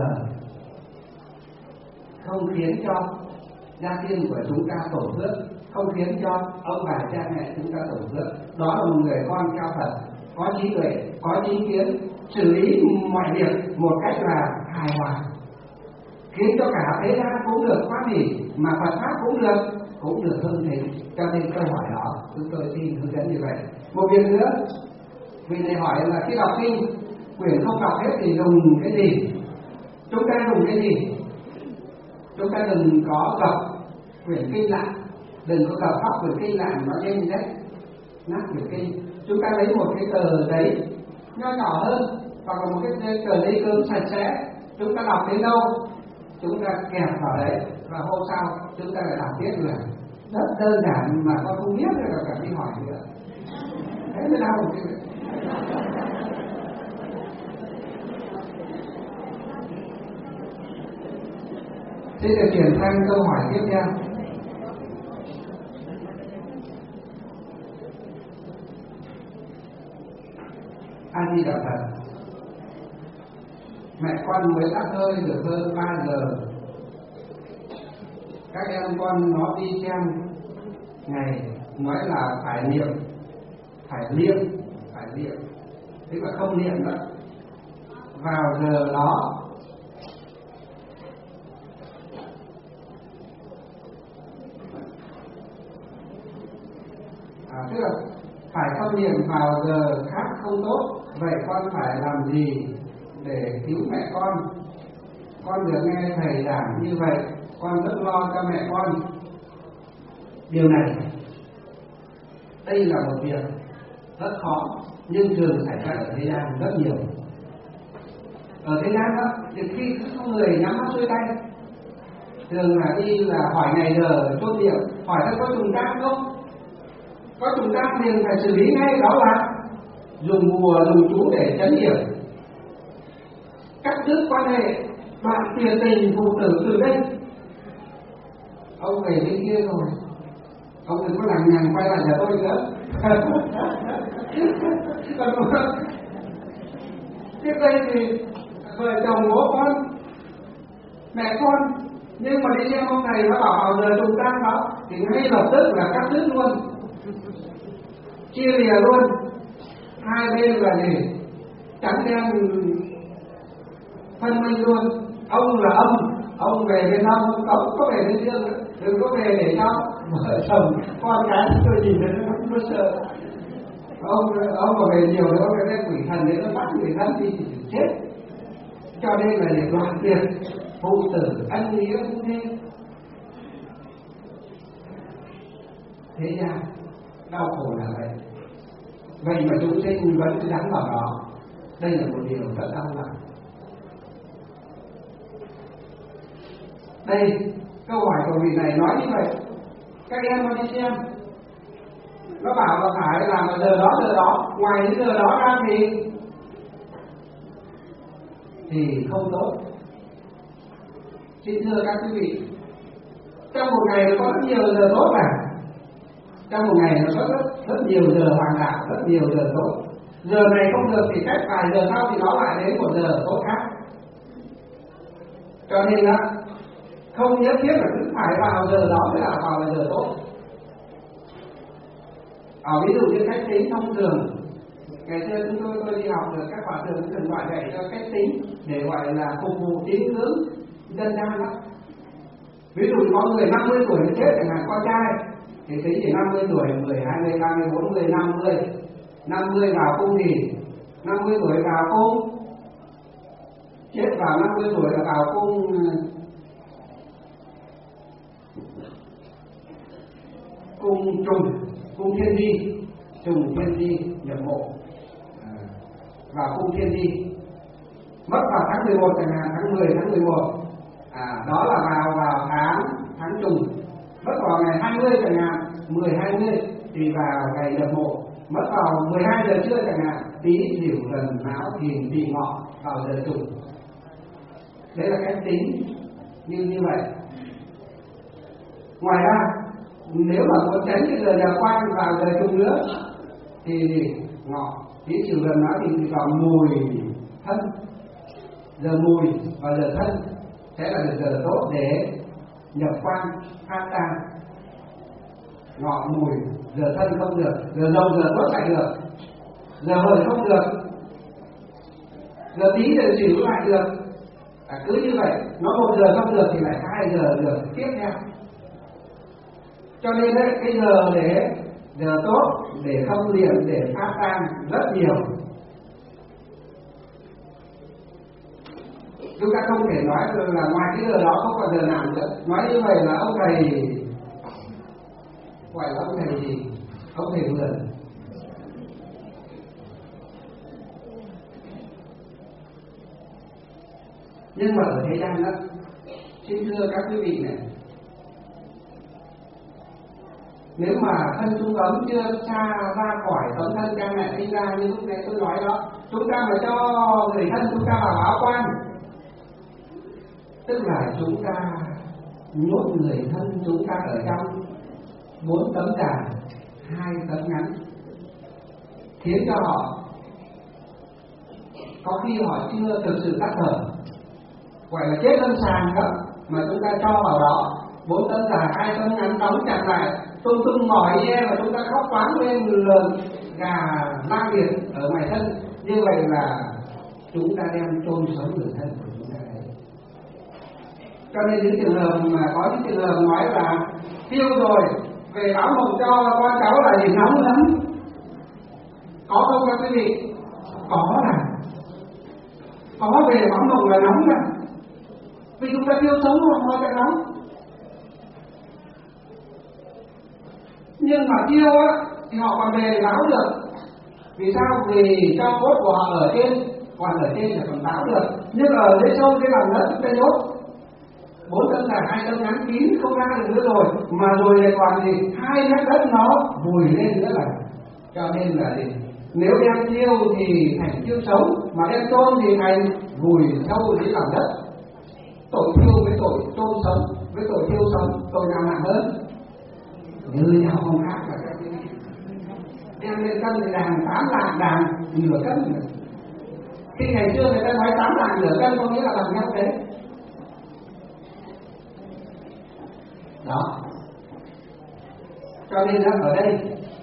không khiến cho gia tiên của chúng ta tổn phước, không khiến cho ông bà cha mẹ chúng ta tổn phước. Đó là một người con cao thật, có trí tuệ, có chính kiến, xử lý mọi việc một cách là hài hòa, khiến cho cả thế gian cũng được hoan hỉ, mà Phật pháp cũng được hưng thịnh. Cho nên câu hỏi đó chúng tôi xin hướng dẫn như vậy. Một việc nữa, vì này hỏi là khi đọc kinh, quyển không đọc hết thì dùng cái gì? Chúng ta dùng cái gì? Chúng ta đừng có đọc quyển kinh lại, đừng có đọc pháp quyển kinh lại nó nhanh đấy, nát quyển kinh. Chúng ta lấy một cái tờ giấy nho nhỏ hơn, hoặc là một cái tờ giấy cơm sạch sẽ, chúng ta đọc đến đâu chúng ta kẹp vào đấy, và hôm sau chúng ta lại đọc tiếp là rất đơn giản mà con không biết rồi cả đi hỏi nữa. Thế mới đau một cái. Thế để chuyển sang câu hỏi tiếp theo. A Di Đà Phật. Mẹ con mới tắt hơi được hơn 3 giờ. Các em con nó đi xem ngày nói là phải niệm, phải liệm, thế mà không niệm nữa. Vào giờ đó tức là phải không niệm vào giờ khác không tốt. Vậy con phải làm gì để cứu mẹ con? Con được nghe thầy giảng như vậy, con rất lo cho mẹ con. Điều này, đây là một việc rất khó, nhưng thường xảy ra ở thế gian rất nhiều. Ở thế gian đó, thì khi có người nhắm mắt xuôi tay, thường là đi là hỏi ngày giờ chốt điểm, hỏi ta có trùng tam không? Có trùng tam thì phải xử lý ngay, đó là dùng bùa dùng chú để chấn điểm, cắt đứt quan hệ, đoạn tiền tình phụ tử từ đây. Ông về bên kia rồi, ông đừng có lằng nhằng quay lại nhà tôi nữa. Tiếp đây thì vợ chồng bố con, mẹ con, nhưng mà đi xem ông thầy nó bảo vào giờ trùng tam đó thì ngay lập tức là cắt đứt luôn, chia lìa luôn. Hai bên là gì? Trắng đen phân minh luôn. Ông là âm, ông về bên ông có về bên dương nữa. Đừng có về để cho vợ chồng con cái tôi nhìn thấy nó sợ. Ông mà về nhiều nữa cái quỷ thần đấy nó bắt người thân đi thì chết. Cho nên là để đoạn tuyệt phụ tử anh nghĩa cũng thế. Thế ra đau khổ là vậy. Vậy mà chúng sinh vẫn cứ đắm vào đó. Đây là một điều rất đau lòng. Đây, câu hỏi của vị này nói như vậy. Các em mà đi xem, nó bảo là phải làm vào giờ đó, ngoài những giờ đó ra thì không tốt. Xin thưa các quý vị, trong một ngày nó có rất nhiều giờ tốt mà. Trong một ngày nó có rất nhiều giờ hoàng đạo, rất nhiều giờ tốt. Giờ này không được thì cách vài giờ sau thì nó lại đến một giờ tốt khác. Cho nên đó, không nhất thiết là cứ phải vào giờ đó mới là vào giờ tốt. Ví dụ như cách tính thông thường, ngày xưa chúng tôi đi học được các khoa thường thường gọi dạy cho cách tính để gọi là phục vụ tín ngưỡng dân gian đó. Ví dụ có người 50 tuổi mới chết chẳng hạn, con trai thì tính chỉ 50 tuổi, 10, 20, 30, 40, 50 vào cung thì 50 tuổi vào cung, chết vào 50 tuổi là vào cung cung thiên di, trùng thiên di nhập mộ, vào cung thiên di, mất vào tháng 11 chẳng hạn, tháng 10, tháng 11, đó là vào tháng trùng, mất vào ngày 20 chẳng hạn, 10, 20 thì vào ngày nhập mộ, mất vào 12 giờ trưa chẳng hạn, tí xỉu Dần Mão Thìn Tỵ Ngọ vào giờ Chục. Đấy là cách tính như vậy. Ngoài ra nếu mà muốn tránh cái giờ nhà quan vào giờ Chục nữa thì Ngọ tí xỉu Dần Mão Thìn Tỵ vào Mùi Thân, giờ Mùi và giờ Thân sẽ là giờ tốt để nhập quan phát tang. Ngọ Mùi giờ Thân không được, giờ Dậu giờ Tuất lại được, giờ Hợi không được, giờ Tý giờ Sửu lại được. Cứ như vậy, nó 1 giờ không được thì lại 2 giờ được tiếp theo. Cho nên đấy, cái giờ để giờ tốt để không niệm, để phát tang rất nhiều. Chúng ta không thể nói là ngoài cái giờ đó không còn giờ nào nữa. Nói như vậy là ông thầy, gọi là ông thầy gì? Ông thầy vườn. Nhưng mà ở thế gian đó, xin thưa các quý vị này, nếu mà thân chúng ấm chưa xa ra khỏi tấm thân cha mẹ sinh ra như lúc nãy tôi nói đó, chúng ta mà cho người thân chúng ta vào áo quan, tức là chúng ta nhốt người thân chúng ta ở trong 4 tấm dài, 2 tấm ngắn, khiến cho họ có khi họ chưa thực sự tắt thở, gọi là chết lâm sàng đó, mà chúng ta cho vào đó 4 tấm dài, 2 tấm ngắn đóng chặt lại, tung tung mỏi e mà chúng ta khóc toáng lên lợn gà la liệt ở ngoài thân. Như vậy là chúng ta đem chôn sống người thân của chúng ta đấy. Cho nên những trường hợp mà có những trường hợp nói là tiêu rồi về báo mộng cho con cháu là gì nóng lắm, có không các quý vị? Có là có về báo mộng là nóng là vì chúng ta tiêu sống mà sẽ nóng. Nhưng mà tiêu á thì họ còn về báo được. Vì sao? Vì cho cốt của họ ở trên, còn ở trên là còn báo được. Nhưng ở dưới sâu cái lòng đất chúng ta nhốt 4 tấm dài, 2 tấm ngắn kín không ra được nữa rồi, mà rồi lại còn gì 2 mét đất nó vùi lên nữa là. Cho nên là gì? Nếu đem tiêu thì thành tiêu sống, mà đem chôn thì thành vùi sâu dưới lòng đất. Tội tiêu với tội chôn sống, với tội tiêu sống, tội nào nặng hơn? Như nhau không khác cả các quý vị. Đem lên cân thì đàn 8 lạng đàn nửa cân. Khi ngày xưa người ta nói 8 lạng nửa cân có nghĩa là bằng nhau đấy. Đó. Cho nên ở đây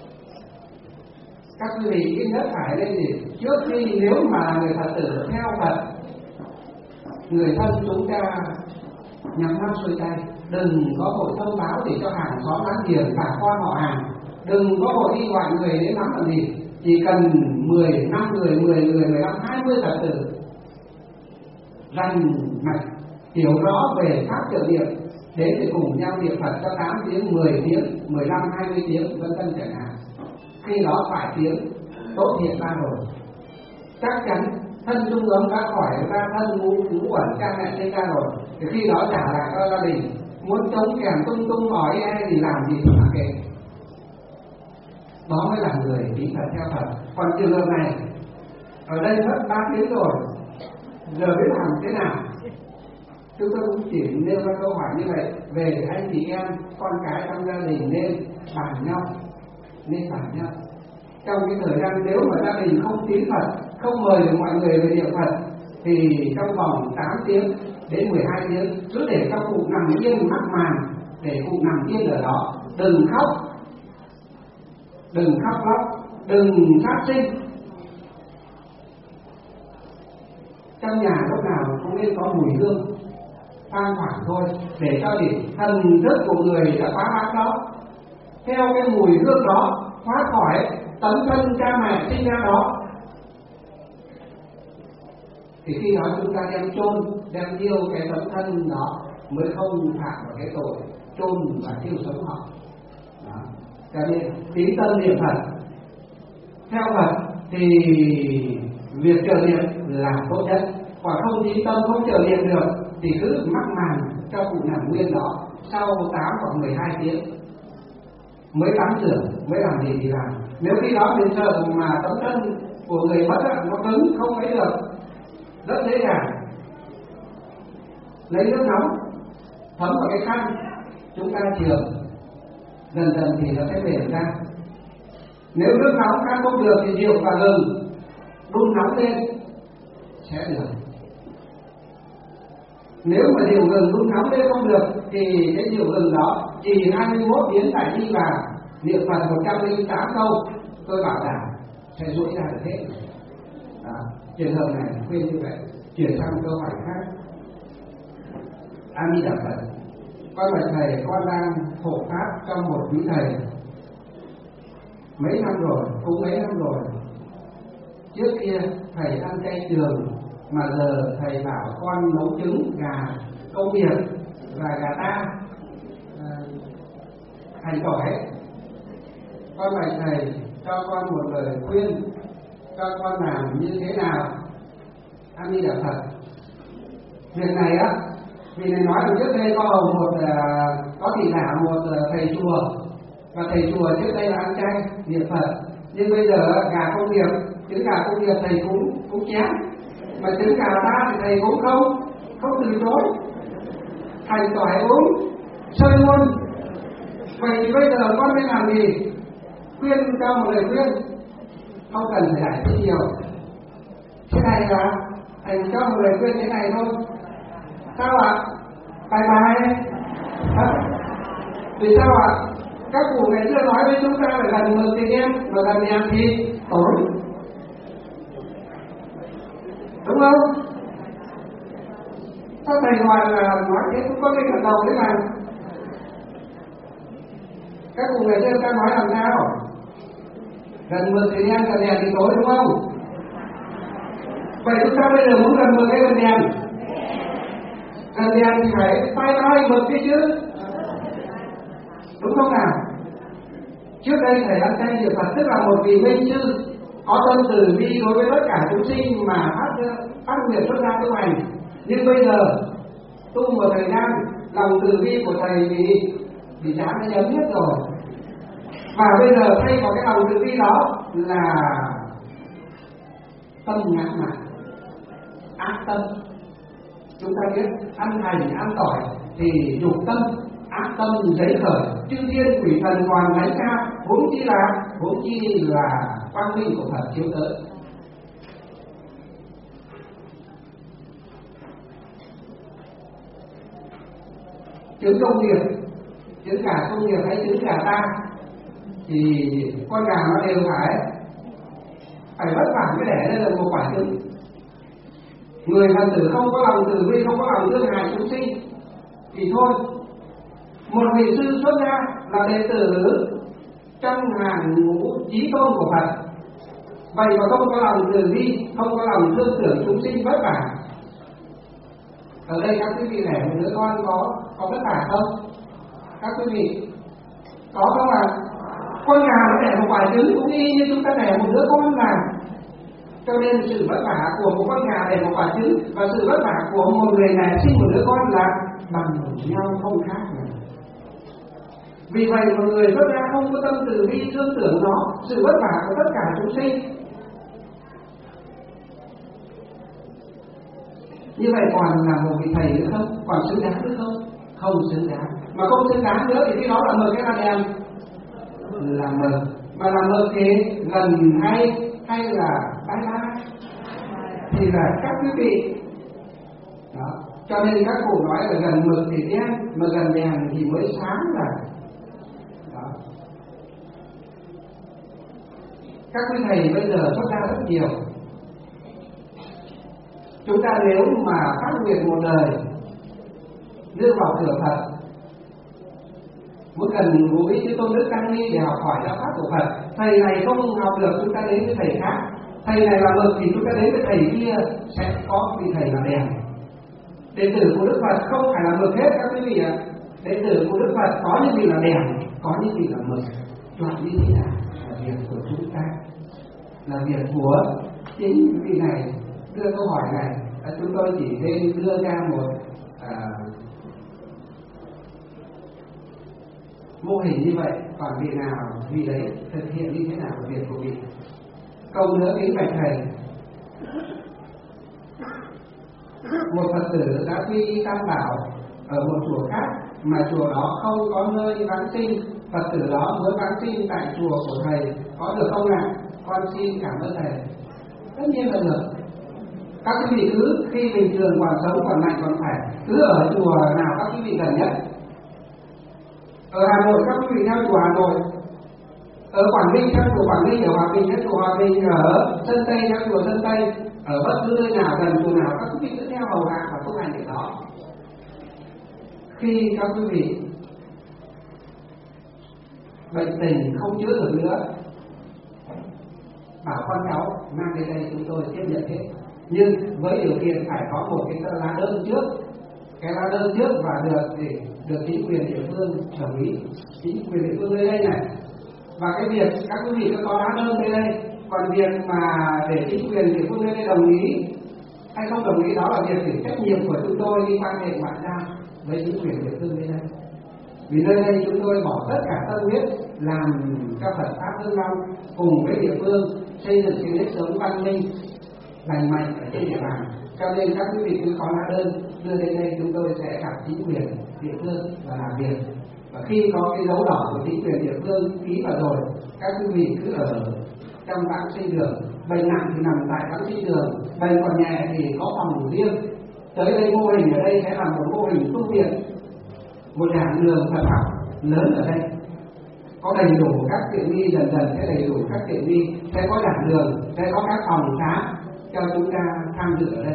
các quý vị ít nhất phải lên gì? Trước khi nếu mà người Phật tử theo Phật, người thân chúng ta nhắm mắt xuôi tay, đừng có vội thông báo để cho hàng xóm láng giềng bà con họ hàng, đừng có vội đi gọi người đến lắm làm gì. Chỉ cần 15 người, 10 người, 15, 20 Phật tử rành mạch hiểu rõ về pháp trợ niệm, đến để cùng nhau niệm Phật cho 8 tiếng, 10 tiếng, 15, 20 tiếng vân vân chẳng hạn. Khi đó phải tiếng tốt hiện ra rồi, chắc chắn thân trung ấm đã khỏi ra, thân ngũ uẩn cha mẹ sinh ra rồi, thì khi đó trả lại cho gia đình. Muốn chống kèm tung tung hỏi ai thì làm gì thì mặc kệ. Đó mới là người tín Phật theo Phật. Còn trường hợp này ở đây mất 3 tiếng rồi, giờ biết làm thế nào? Chúng tôi cũng chỉ nêu ra câu hỏi như vậy về anh chị em, con cái trong gia đình nên bàn nhau, trong cái thời gian nếu mà gia đình không tín Phật, không mời được mọi người về niệm Phật, thì trong vòng 8 tiếng đến 12 tiếng cứ để các cụ nằm yên mắc màn, để cụ nằm yên ở đó, đừng khóc lóc, đừng sát sinh. Trong nhà lúc nào cũng nên có mùi hương thoang thoảng thôi, để cho thần thức của người đã phá bát đó, theo cái mùi hương đó thoát khỏi tấm thân cha mẹ sinh ra đó, thì khi đó chúng ta đem chôn, đem tiêu cái tấm thân đó mới không phạm vào cái tội chôn và tiêu sống họ. Đó. Cho nên tín tâm niệm Phật theo Phật thì việc trợ niệm là tốt nhất. Còn không tín tâm, không trợ niệm được thì cứ mắc màn cho cụ nằm nguyên đó, sau 8 hoặc 12 tiếng mới tắm rửa, mới làm gì thì làm, Nếu khi đó mình sợ mà tấm thân của người mất nó cứng không ấy được, rất dễ dàng lấy nước nóng thấm vào cái khăn, chúng ta chườm dần dần thì nó sẽ mềm ra. Nếu nước nóng khăn không được thì rượu và gừng đun nóng lên sẽ được. Nếu mà rượu gừng đun nóng lên không được thì cái rượu gừng đó chỉ 21 biến đại bi vào, niệm Phật 108 câu, tôi bảo đảm sẽ rũi ra được hết. Trường hợp này khuyên như vậy. Chuyển sang câu hỏi khác. A Di Đà Phật, con bạch thầy, con đang hộ pháp trong một quý thầy mấy năm rồi, cũng mấy năm rồi. Trước kia thầy ăn chay trường, mà giờ thầy bảo con nấu trứng gà công nghiệp và gà ta hành tỏi. Con bạch thầy cho con một lời khuyên, cho con làm như thế nào? A Di Đà Phật. Việc này á, vì này nói là trước đây có tỷ giả một thầy chùa, và thầy chùa trước đây là ăn chay niệm Phật, nhưng bây giờ gà công nghiệp, trứng gà công nghiệp thầy cũng chén, mà trứng gà ta thì thầy cũng không từ chối, hành tỏi uống sơi luôn. Vậy thì bây giờ con nên làm gì? Khuyên cho một lời khuyên, không cần phải giải thích nhiều. Thế này là thầy cho một lời khuyên thế này thôi. Sao ạ? Bye bye. Vì sao ạ? Các cụ ngày xưa nói với chúng ta phải gần mực thì đen, mà gần đèn thì tối, đúng không? Sao thầy gọi là nói thế cũng có cái gật đầu thế mà. Các cụ ngày xưa ta nói làm sao? Gần mực thì đen, gần đèn thì tối, đúng không? Vậy chúng ta bây giờ muốn gần mực hay gần đèn? Gần đèn thì phải tay mực đi chứ, đúng không nào? Trước đây thầy ăn chay niệm Phật tức là một vị minh sư có tâm từ bi đối với tất cả chúng sinh mà phát nguyện xuất gia tu hành. Nhưng bây giờ tu một thời gian, lòng từ bi của thầy bị chán nó nhấm hết rồi, và bây giờ thay vào cái lòng từ bi đó là tâm ngã mạn, ác tâm. Chúng ta biết ăn hành ăn tỏi thì dục tâm, ác tâm giấy khởi, chư thiên quỷ thần còn đánh ca, huống chi là quang minh của Phật chiếu tới. Trứng công nghiệp, trứng gà công nghiệp hay trứng gà ta thì con gà nó đều phải vất vả mới đẻ lên được một quả trứng. Người Phật tử không có lòng từ bi, không có lòng thương hại chúng sinh thì thôi. Một vị sư xuất gia là đệ tử trong hàng ngũ chí tôn của Phật, vậy mà không có lòng từ bi, không có lòng thương tưởng chúng sinh vất vả. Ở đây các quý vị đẻ một đứa con có vất vả không? Các quý vị có không ạ? Con gà nó đẻ một quả trứng cũng y như chúng ta đẻ một đứa con mà. Cho nên sự vất vả của một con gà đẻ một quả trứng và sự vất vả của một người mẹ sinh một đứa con là bằng nhau, không khác nào. Vì vậy một người xuất gia không có tâm từ bi thương tưởng nó, sự vất vả của tất cả chúng sinh. Như vậy còn là một vị thầy nữa không? Còn xứng đáng nữa không? Không xứng đáng. Mà không xứng đáng nữa thì cái đó là mực cái là đèn? Là mực. Mà là mực thì gần hay là bye thì là các quý vị đó. Cho nên các cụ nói là gần mực thì đen, mà gần đèn thì mới sáng là đó. Các quý thầy bây giờ xuất ra rất nhiều. Chúng ta nếu mà phát nguyện một đời đưa vào cửa Phật, muốn gần gũi với tôn đức tăng ni để học hỏi giáo pháp của Phật, thầy này không học được chúng ta đến với thầy khác, thầy này là mực thì chúng ta đến với thầy kia sẽ có vị thầy là đèn. Đệ tử của Đức Phật không phải là mực hết các quý vị ạ. Đệ tử của Đức Phật có những vị là đèn, có những vị là mực. Chọn như thế nào là việc của chúng ta, là việc của chính vị này. Đưa câu hỏi này chúng tôi chỉ nên đưa ra một mô hình như vậy, còn vị nào vị đấy thực hiện như thế nào của việc của vị. Câu nữa kính bạch thầy, một Phật tử đã quy y Tam Bảo ở một chùa khác mà chùa đó không có nơi vãng sinh, Phật tử đó muốn vãng sinh tại chùa của thầy có được không ạ? Con xin cảm ơn thầy. Tất nhiên là được. Các quý vị cứ khi bình thường còn sống còn mạnh còn khỏe, cứ ở chùa nào các quý vị gần nhất. Ở Hà Nội các quý vị theo chùa Hà Nội, ở Quảng Ninh theo chùa Quảng Ninh, ở Hòa Bình theo chùa Hòa Bình, ở Sơn Tây theo chùa Sơn Tây, ở bất cứ nơi nào gần chùa nào các quý vị cứ theo hầu hạ và tu hành ở đó. Khi các quý vị bệnh tình không chữa được nữa, bảo con cháu mang đến đây chúng tôi tiếp nhận hết, nhưng với điều kiện phải có một cái lá đơn trước, cái lá đơn trước và được chính quyền địa phương đồng ý, chính quyền địa phương nơi đây này. Và cái việc các quý vị có lá đơn nơi đây, còn việc mà để chính quyền địa phương nơi đây đồng ý hay không đồng ý đó là việc thì trách nhiệm của chúng tôi đi quan hệ ngoại giao với chính quyền địa phương nơi đây. Vì nơi đây chúng tôi bỏ tất cả tâm huyết làm cho Phật pháp Hưng Long cùng với địa phương xây dựng cái nếp sống văn minh lành mạnh ở trên địa bàn. Cho nên các quý vị cứ có lá đơn đưa đến đây, chúng tôi sẽ gặp chính quyền địa phương và làm việc. Và khi có cái dấu đỏ của chính quyền địa phương ký vào rồi, các quý vị cứ ở trong vãng sinh đường. Bệnh nặng thì nằm tại vãng sinh đường, bệnh còn nhẹ thì có phòng riêng. Tới đây mô hình ở đây sẽ là một mô hình tu viện, một giảng đường Phật học lớn ở đây, có đầy đủ các tiện nghi, dần dần sẽ đầy đủ các tiện nghi, sẽ có giảng đường, sẽ có các phòng khám cho chúng ta tham dự ở đây,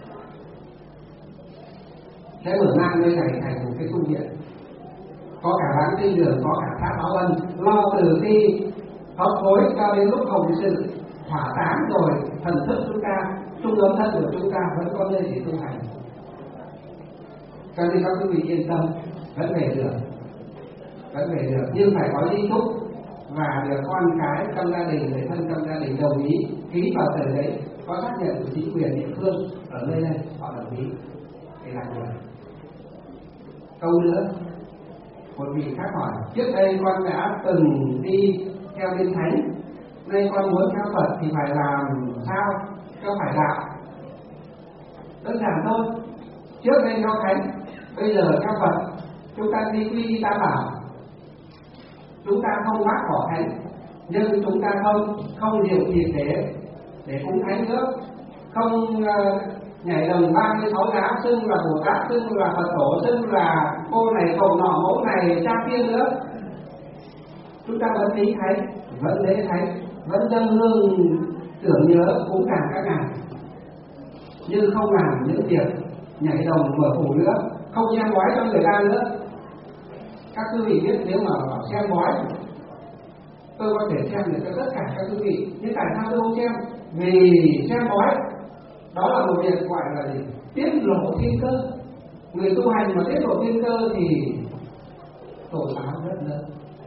sẽ mở mang nơi này thành một cái tu viện, có cả vãng sinh đường, có cả tháp báo ân, lo từ khi hấp hối cho đến lúc hồng sự thỏa tán rồi, thần thức chúng ta, trung ấm thân của chúng ta vẫn có nơi để tu hành. Cho nên các quý vị yên tâm, vẫn về được, nhưng phải có di chúc và được con cái trong gia đình, người thân trong gia đình đồng ý, ký vào tờ giấy, có xác nhận của chính quyền địa phương ở nơi đây họ đồng ý để làm được. Câu nữa, một vị khác hỏi, trước đây con đã từng đi theo bên thánh, nay con muốn theo Phật thì phải làm sao cho phải đạo? Đơn giản thôi, trước đây theo thánh, bây giờ theo Phật, chúng ta đi quy y Tam Bảo, chúng ta không bác bỏ thánh, nhưng chúng ta không điều thịt để cúng thánh nữa, không nhảy đồng 36 giá, xưng là Bồ Tát, xưng là Phật tổ, xưng là cô này cậu nọ, mẫu này cha tiên nữa. Chúng ta vẫn lý thánh, vẫn lễ thánh, vẫn dâng hương tưởng nhớ cúng cản các ngài, nhưng không làm những việc nhảy đồng mở phủ nữa, không xem bói cho người ta nữa. Các quý vị biết nếu mà bảo xem bói, tôi có thể xem được cho tất cả các quý vị, nhưng tại sao tôi không xem? Vì xem bói đó là một việc gọi là gì? Tiết lộ thiên cơ. Người tu hành mà tiết lộ thiên cơ thì tội báo rất lớn.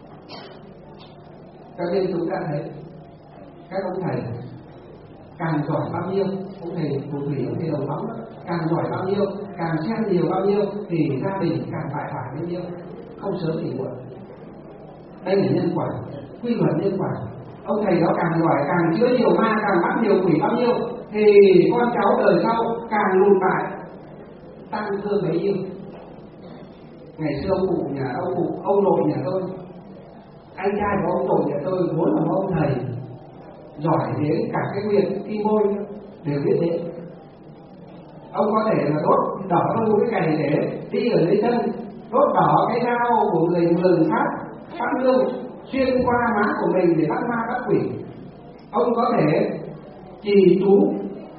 Cho nên chúng ta thấy các ông thầy càng giỏi bao nhiêu, ông thầy phù thủy, ông thầy đồng bóng càng giỏi bao nhiêu, càng xem nhiều bao nhiêu thì gia đình càng bại hoại bấy nhiêu, không sớm thì muộn. Đây là nhân quả, quy luật nhân quả. Ông thầy đó càng giỏi, càng chữa nhiều ma, càng bắt nhiều quỷ bao nhiêu thì con cháu đời sau càng lùn bại, tăng thương bấy nhiêu. Ngày xưa ông cụ nhà ông nội nhà tôi, anh trai của ông nội nhà tôi muốn là một ông thầy giỏi đến cả cái huyện Kim Bôi đều biết đến. Ông có thể là đốt đỏ luôn cái cày để đi ở dưới chân, đốt đỏ cái dao của người Mường phát lương xuyên qua má của mình để bắt ma bắt quỷ. Ông có thể trì chú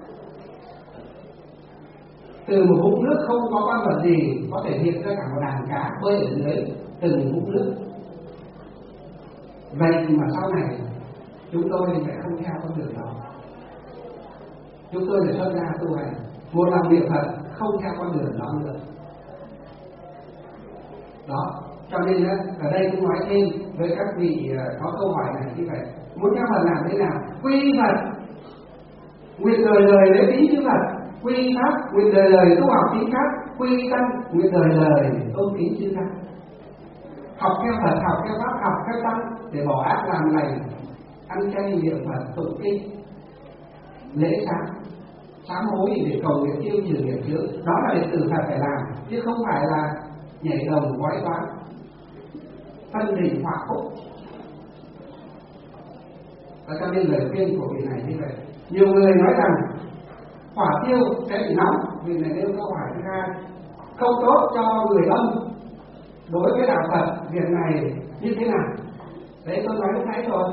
từ một vũng nước không có con vật gì, có thể hiện ra cả một đàn cá bơi ở dưới từng vũng nước. Vậy mà sau này chúng tôi sẽ không theo con đường đó. Chúng tôi phải xuất gia tu hành, một lòng niệm Phật, không theo con đường đó nữa. Đó, cho nên ở đây cũng nói thêm với các vị có câu hỏi này như vậy. Muốn theo Phật làm thế nào? Quy Phật, nguyện đời đời lễ tín chư Phật. Quy pháp, nguyện đời đời tu học tín pháp. Quy tâm, nguyện đời đời tôn kính chư Pháp. học theo Phật, học theo Pháp, học theo Tăng để bỏ ác làm lành, ăn chay niệm Phật, tụng kinh, lễ sáng, sám hối để cầu nguyện tiêu trừ nghiệp chướng. Đó là đệ tử Phật phải làm, chứ không phải là nhảy đồng quái toán, phân định họa phúc. Và cho nên lời khuyên của vị này như vậy. Nhiều người nói rằng hỏa tiêu sẽ bị nóng, vì này nêu câu hỏi thứ hai, không tốt cho người âm. Đối với đạo Phật, việc này như thế nào? Đấy tôi nói lúc nãy rồi.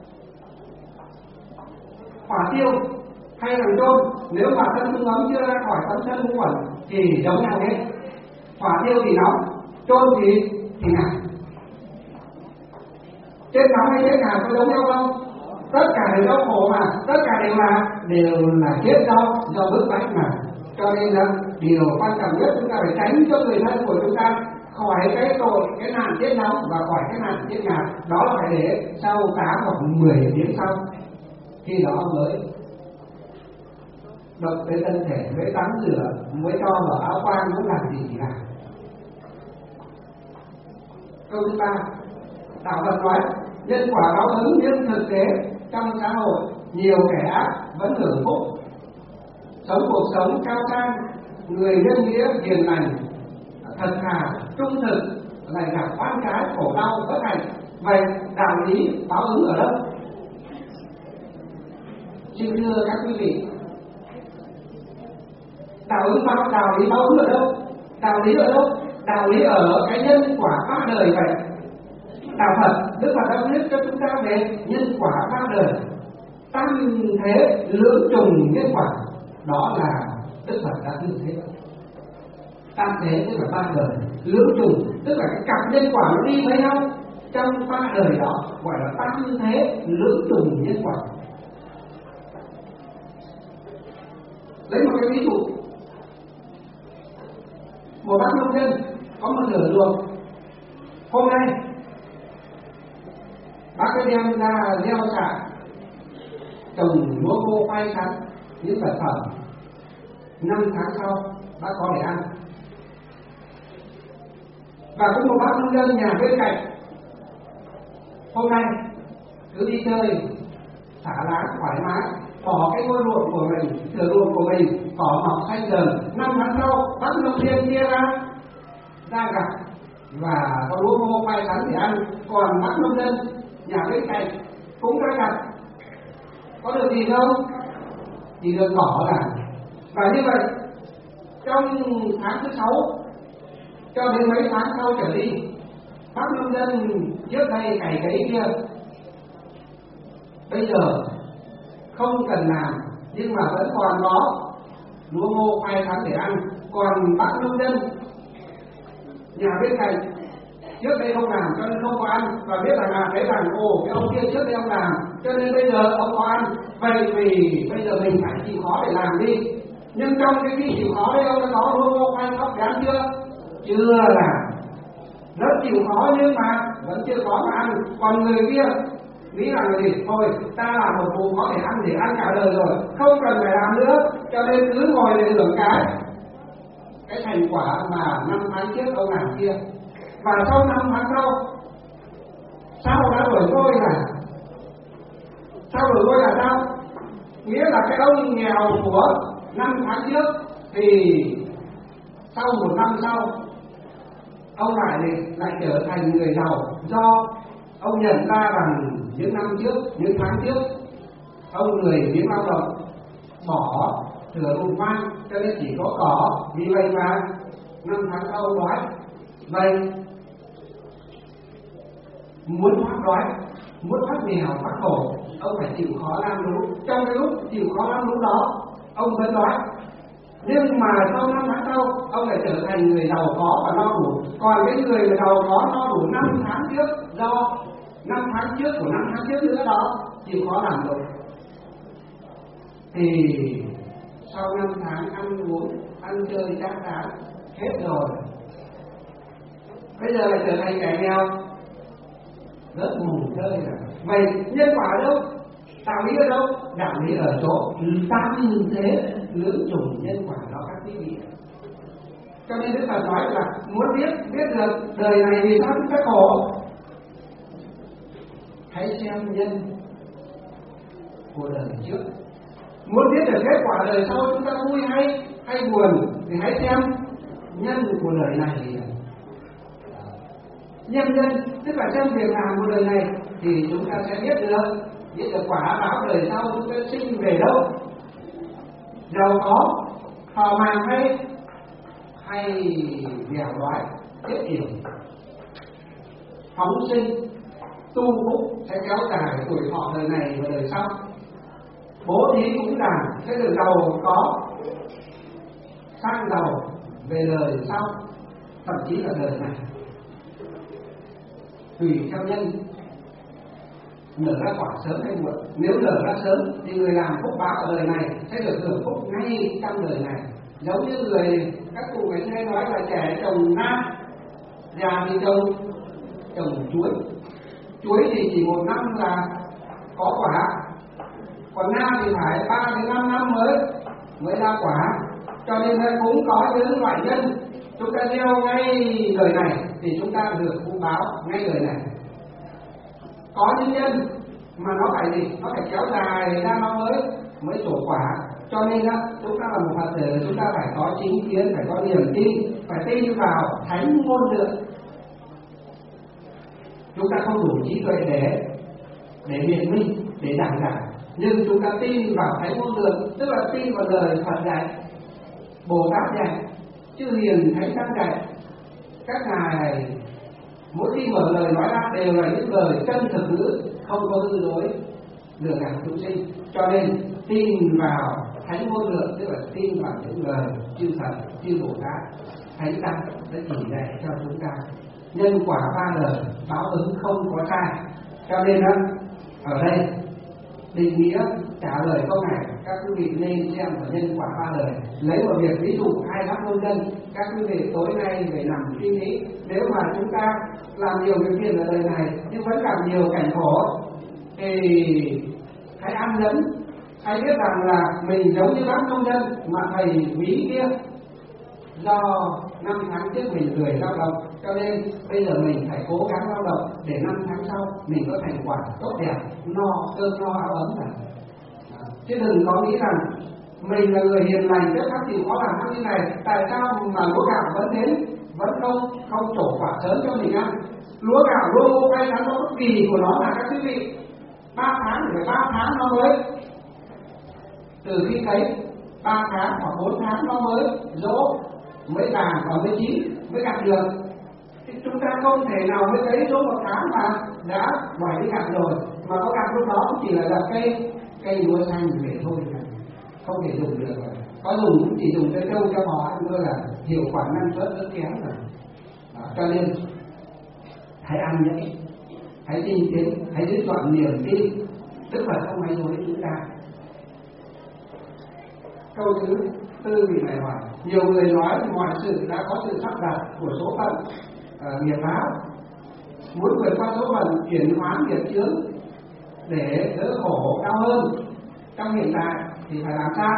Hỏa tiêu hay làm trôn, nếu mà thân hung ấm chưa ra khỏi tấm thân hung quẩn thì giống nhau hết. Hỏa tiêu thì nóng, trôn thì ngạt. Chết nóng hay chết ngạt có giống nhau không? Tất cả đều đau khổ mà, tất cả đều là chết do bức bách mà. Cho nên là điều quan trọng nhất chúng ta phải tránh cho người thân của chúng ta khỏi cái tội, cái nạn chết nóng và khỏi cái nạn chết ngạt. Đó là phải để sau 8 hoặc 10 tiếng sau, khi đó mới đập cái thân thể, mới tắm rửa, mới cho vào áo quan, muốn làm gì thì làm. Câu thứ 3, đạo Phật nói nhân quả báo ứng, nhưng thực tế trong xã hội nhiều kẻ ác vẫn hưởng phúc, sống cuộc sống cao sang, người nhân nghĩa hiền lành, thật thà, trung thực, lại gặp oan trái, khổ đau, bất hạnh. Vậy đạo lý báo ứng ở đâu? Xin thưa các quý vị, đạo lý báo ứng ở đâu? Đạo lý ở đâu? Đạo lý ở cái nhân quả ba đời vậy. Đạo Phật, Đức Phật đã viết cho chúng ta về nhân quả ba đời, tam thế lưỡng trùng nhân quả. Đó là Đức Phật đã như thế. Tam thế tức là ba đời, lưỡng trùng tức là cái cặp nhân quả nó đi với nhau trong ba đời đó, gọi là tam thế lưỡng trùng nhân quả. Lấy một cái ví dụ, một bác nông dân có một nửa ruộng. Hôm nay bác ấy đem ra gieo xạ, trồng lúa ngô khoai sắn, những vật phẩm. 5 tháng sau bác có để ăn. Và cũng một bác nông dân nhà bên cạnh, hôm nay cứ đi chơi xả láng thoải mái, bỏ cái ngôi ruộng của mình, thửa ruộng của mình, cỏ mọc xanh dần. 5 tháng sau bác nông dân kia ra gặt và có lúa ngô khoai sắn để ăn, còn bác nông dân nhà bên cạnh cũng ra gặt, có được gì không? Chỉ được cỏ cả. Và như vậy trong tháng thứ 6 cho đến mấy tháng sau trở đi, bác nông dân trước đây cày cấy kia bây giờ không cần làm, nhưng mà vẫn còn có lúa ngô khoai sắn để ăn. Còn bác nông dân nhà bên cạnh trước đây không làm cho nên không có ăn, và biết rằng thấy rằng cái ông kia trước đây ông làm cho nên bây giờ ông có ăn. Vậy vì bây giờ mình phải chịu khó để làm đi. Nhưng trong cái chịu khó đấy ông đã có lúa ngô khoai sắn để ăn chưa? Chưa làm. Rất chịu khó nhưng mà vẫn chưa có mà ăn. Còn người kia nghĩ rằng là gì? Thôi ta làm một vụ có thể ăn để ăn cả đời rồi, không cần phải làm nữa, cho nên cứ ngồi để hưởng cái thành quả mà 5 tháng trước ông làm kia. Và sau 5 tháng sau đã đổi ngôi là sao? Nghĩa là cái ông nghèo của 5 tháng trước thì sau 1 năm sau ông lại trở thành người giàu, do ông nhận ra rằng những năm trước, những tháng trước ông lười biếng lao động, bỏ thửa ruộng hoang cho nên chỉ có cỏ. Vì vậy mà 5 tháng sau ông đói. Vậy muốn thoát đói, muốn thoát nghèo, thoát khổ, ông phải chịu khó làm lũ. Trong cái lúc chịu khó làm lũ đó ông vẫn đói, nhưng mà sau 5 tháng sau ông lại trở thành người giàu có và no đủ. Còn cái người mà giàu có no đủ 5 tháng trước, do 5 tháng trước của 5 tháng trước nữa đó chịu khó làm rồi, thì sau 5 tháng ăn uống, ăn chơi chát chán hết rồi, bây giờ lại trở thành kẻ nghèo, rất mù chơi rồi. Vậy nhân quả ở đâu? Đạo lý ở đâu? Đạo lý ở chỗ tam thế lưỡng trùng nhân quả đó các quý vị. Cho nên Đức Phật nói là muốn biết được đời này vì sao chúng ta khổ, hãy xem nhân của đời trước. Muốn biết được kết quả đời sau chúng ta vui hay buồn thì hãy xem nhân của đời này. Nhân, tức là xem việc làm của đời này thì chúng ta sẽ biết được quả báo đời sau chúng ta sinh về đâu, giàu có, thọ mạng hay nghèo đói, tiết kiệm, phóng sinh, tu phúc sẽ kéo dài tuổi thọ đời này và đời sau. Bố thí cúng đàn sẽ được giàu có, sang giàu về đời sau, thậm chí là đời này. Tùy theo nhân nở ra quả sớm hay muộn. Nếu nở ra sớm thì người làm phúc báo ở đời này sẽ được hưởng phúc ngay trong đời này. Giống như các cụ ngày xưa nói là trẻ trồng na, già thì trồng chuối. Chuối thì chỉ 1 năm là có quả, còn na thì phải 3 đến 5 năm mới ra quả. Cho nên cũng có những loại nhân chúng ta gieo ngay đời này thì chúng ta được phúc báo ngay đời này. Có những nhân mà nó phải gì? Nó phải kéo dài ra nó mới trổ quả. Cho nên chúng ta là một Phật tử, chúng ta phải có chính kiến, phải có niềm tin, phải tin vào thánh ngôn lượng. Chúng ta không đủ trí tuệ để biện minh, để giảng giải, nhưng chúng ta tin vào thánh ngôn lượng, tức là tin vào lời Phật dạy, Bồ Tát dạy, chư hiền thánh tăng dạy. Các ngài mỗi khi mở lời nói ra đều là những lời chân thực ngữ, không có hư dối lừa gạt chúng sinh. Cho nên tin vào thánh ngôn lượng, tức là tin vào những lời chư Phật, chư Bồ Tát, thánh tăng đã chỉ dạy cho chúng ta. Nhân quả 3 đời, báo ứng không có sai. Cho nên ở đây định nghĩa trả lời câu này các quý vị nên xem vào nhân quả 3 đời. Lấy một việc ví dụ 2 bác nông dân, các quý vị tối nay về nằm suy nghĩ, nếu mà chúng ta làm nhiều việc thiện ở đời này nhưng vẫn gặp nhiều cảnh khổ thì hãy ăn nấn, hãy biết rằng là mình giống như bác nông dân mà thầy ví kia, do 5 tháng trước mình lười lao động, cho nên bây giờ mình phải cố gắng lao động để 5 tháng sau mình có thành quả tốt đẹp, cơm no áo ấm cả. Chứ đừng có nghĩ rằng mình là người hiền lành rất khắc chịu khó làm ăn như này, tại sao mà lúa gạo vẫn đến, vẫn không trổ quả sớm cho mình ăn. Lúa gạo lúa ngô cây tháng có bất kỳ của nó là các quý vị 3 tháng phải 3 tháng nó mới, từ khi cấy 3 tháng hoặc 4 tháng nó mới dỗ, mới vàng và mới chín, mới gặt được. Thì chúng ta không thể nào mới cấy dỗ 1 tháng mà đã ngoài đi gặt rồi, mà có gặt lúc đó cũng chỉ là cây lúa xanh về thôi, không thể dùng được rồi. Có dùng cũng chỉ dùng cho trâu cho bò ăn thôi, là hiệu quả năng suất rất kém rồi. Cho nên hãy ăn nhẫn, hãy tin tiến, hãy giữ chọn niềm tin, tức là không hay dối chúng ta. Câu thứ 4 vị này hỏi, nhiều người nói mọi sự đã có sự sắp đặt của số phận, nghiệp báo, muốn vượt qua số phận chuyển hóa nghiệp chướng để đỡ khổ đau hơn trong hiện tại thì phải làm sao?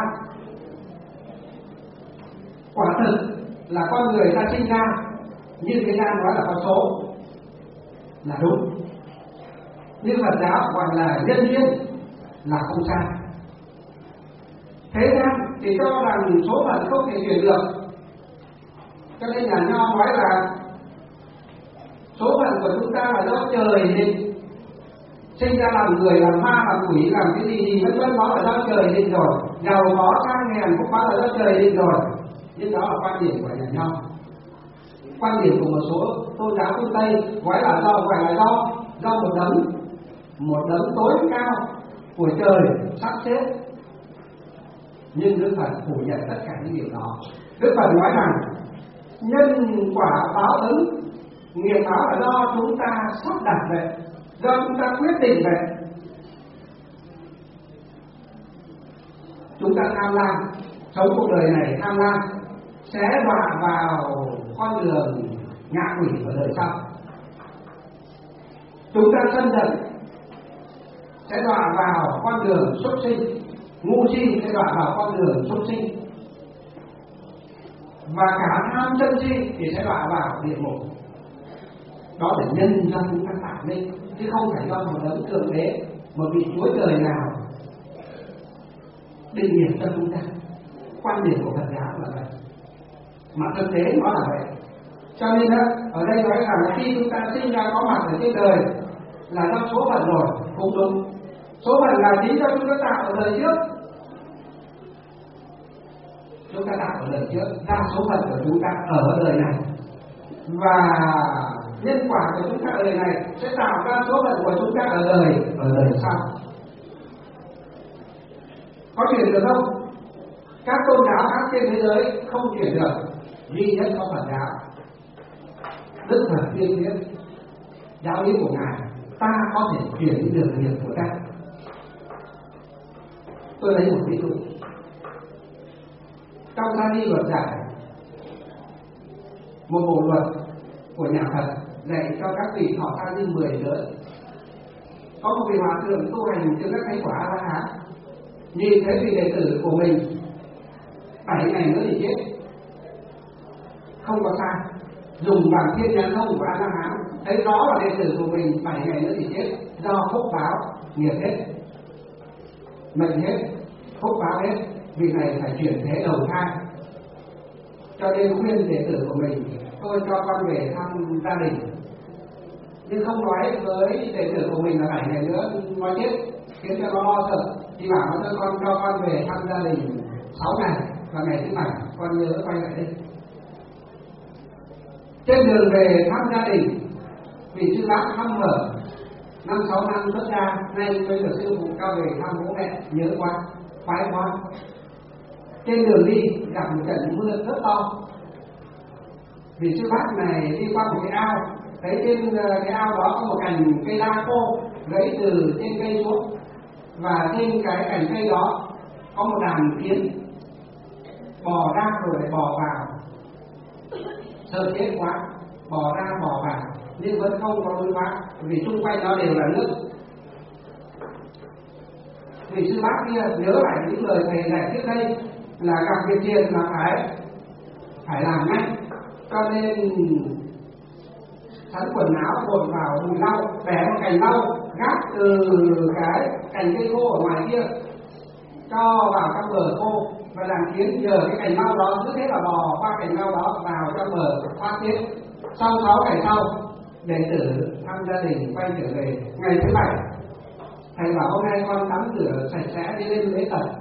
Quả thực là con người ta sinh ra như thế gian nói là có số là đúng, nhưng Phật giáo gọi là nhân duyên là không sai. Thế gian thì cho rằng số phận không thể chuyển được, cho nên nhà Nho nói là số phận của chúng ta là do trời định, sinh ra làm người, làm ma, làm quỷ, làm cái gì vân vân, đó là do trời định rồi. Giàu có sang nghèo cũng bao là do trời định rồi. Nhưng đó là quan điểm của nhà Nho. Quan điểm của một số tôn giáo phương Tây gọi là do một đấng tối cao của trời sắp xếp. Nhưng Đức Phật phủ nhận tất cả những điều đó. Đức Phật nói rằng nhân quả báo ứng, nghiệp báo là do chúng ta sắp đặt vậy, do chúng ta quyết định vậy. Chúng ta tham lam, sống cuộc đời này tham lam sẽ đọa vào con đường ngạ quỷ ở đời sau. Chúng ta sân giận sẽ đọa vào con đường súc sinh, ngu si sẽ đọa vào con đường súc sinh. và cả tham sân si thì sẽ đọa vào địa ngục. Đó là nhân dân chúng ta tạo nên, chứ không phải do một đấng thượng đế, một vị Chúa trời nào định nghĩa cho chúng ta. Quan điểm của Phật giáo là vậy, mà thực tế nó là vậy. Cho nên đó, ở đây nói rằng khi chúng ta sinh ra có mặt ở trên đời là do số phận rồi, không đúng. Số phận là chính do chúng ta tạo ở đời trước. Chúng ta tạo ở đời trước, ra số phận của chúng ta ở đời này, và nhân quả của chúng ta ở đời này sẽ tạo ra số phận của chúng ta ở đời sau. Có chuyển được không? Các tôn giáo khác trên thế giới không chuyển được, duy nhất có Phật giáo. Đức Phật tiên viết giáo lý của Ngài, ta có thể chuyển được nghiệp của ta. Tôi lấy một ví dụ. Trong gia đi luật giải, một bộ luật của nhà Phật dạy cho các vị thọ gia đi 10 giới. Có một vị hòa thượng tu hành chứng các thánh quả A-la-hán, nhìn thấy vị đệ tử của mình 7 ngày nữa thì chết, không có sai, dùng bằng thiên nhãn thông của A-la-hán thấy rõ là đệ tử của mình 7 ngày nữa thì chết, do phúc báo nghiệp hết, mệnh hết, phúc báo hết, vị này phải chuyển thế đầu thai. Cho nên khuyên đệ tử của mình, tôi cho con về thăm gia đình, nhưng không nói với đệ tử của mình là 7 ngày nữa nó chết, khiến cho nó lo sợ. Thì bảo nó cho con về thăm gia đình 6 ngày, và ngày thứ 7 con nhớ quay lại đây. Trên đường về thăm gia đình, vị sư bác thăm mở 5-6 năm xuất gia, nay bây giờ sư phụ cao về thăm bố mẹ, nhớ quá, khoái quá. Trên đường đi gặp một trận mưa rất to. Vị sư bác này đi qua một cái ao, thấy trên cái ao đó có một cành cây đa khô gãy từ trên cây xuống, và trên cái cành cây đó có một đàn kiến bò ra rồi lại bò vào. Sợ chết quá, bò ra bò vào nhưng vẫn không có lối thoát, vì xung quanh nó đều là nước. Vị sư bác kia nhớ lại những lời thầy dạy trước đây là gặp việc thiện là phải làm ngay, cho nên sắn quần áo vội vào bùi lau, bẻ một cành lau gác từ cái cành cây khô ở ngoài kia cho vào trong bờ khô, và đàn kiến nhờ cái cành lau đó cứ thế là bò qua cành lau đó vào trong bờ thoát chết. Sau 6 ngày sau, đệ tử thăm gia đình quay trở về. Ngày thứ 7, thầy bảo hôm nay con tắm rửa sạch sẽ đi lên lễ Phật.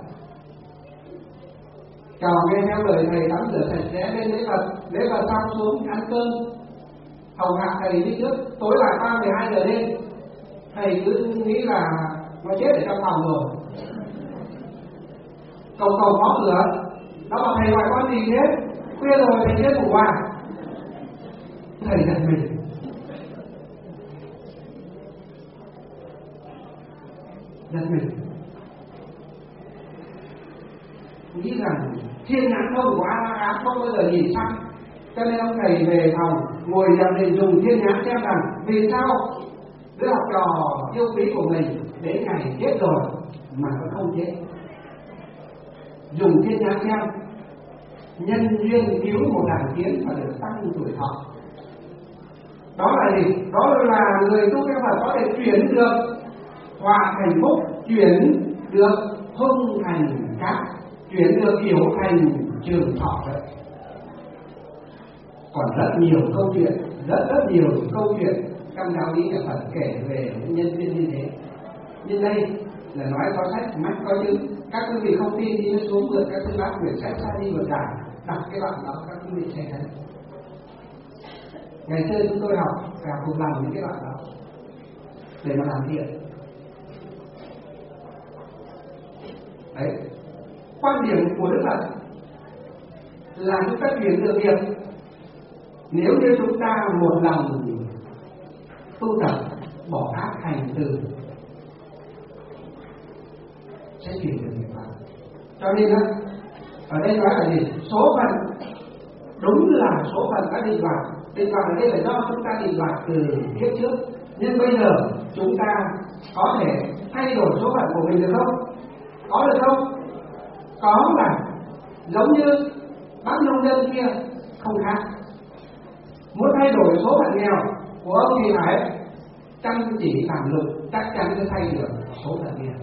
Trò nghe theo lời thầy tắm rửa sạch sẽ lên lễ Phật xong xuống ăn cơm, hầu hạ thầy đi trước. Tối lại qua 12 giờ đêm, thầy cứ nghĩ là nó chết ở trong phòng rồi, cầu khó cửa. Nó bảo thầy gọi con gì thế? Khuya rồi thầy chết ngủ à? Thầy giật mình. Nghĩ rằng thiên nhãn thông của A-la-hán không bao giờ nhìn sang, cho nên ông thầy về phòng ngồi dần định dùng thiên nhãn xem rằng vì sao đứa học trò yêu quý của mình đến ngày chết rồi mà vẫn không chết. Dùng thiên nhãn xem, nhân duyên cứu một đàn kiến và được tăng tuổi thọ. Đó là gì? Đó là người tu theo Phật có thể chuyển được họa thành phúc, chuyển được hung thành cát, chuyển được hiểu thành trường thọ đấy. Còn rất nhiều câu chuyện, rất nhiều câu chuyện trong giáo lý nhà Phật kể về những nhân duyên như thế. Nhưng đây là nói có sách, mắt có chữ. Các quý vị không tin đi xuống mượn các sư bác quyển sách Sa Di Luật Giải, đọc cái đoạn đó các quý vị sẽ thấy. Ngày xưa chúng tôi học cả cuộc lòng những cái đoạn đó để mà làm thiện. Đấy, quan điểm của Đức Phật là chúng ta chuyển được nghiệp nếu như chúng ta một lòng tu tập bỏ ác hành từ, sẽ chuyển được nghiệp vào. Cho nên đó, ở đây nói là gì? Số phận, đúng là số phận đã định đoạt. Định đoạt ở đây là do chúng ta định đoạt từ kiếp trước, nhưng bây giờ chúng ta có thể thay đổi số phận của mình được không? Có được không? Có, là giống như bác nông nông dân kia không khác. Muốn thay đổi số phận nghèo của ông thì phải chăm chỉ làm lực, chắc chắn sẽ thay được số phận nghèo.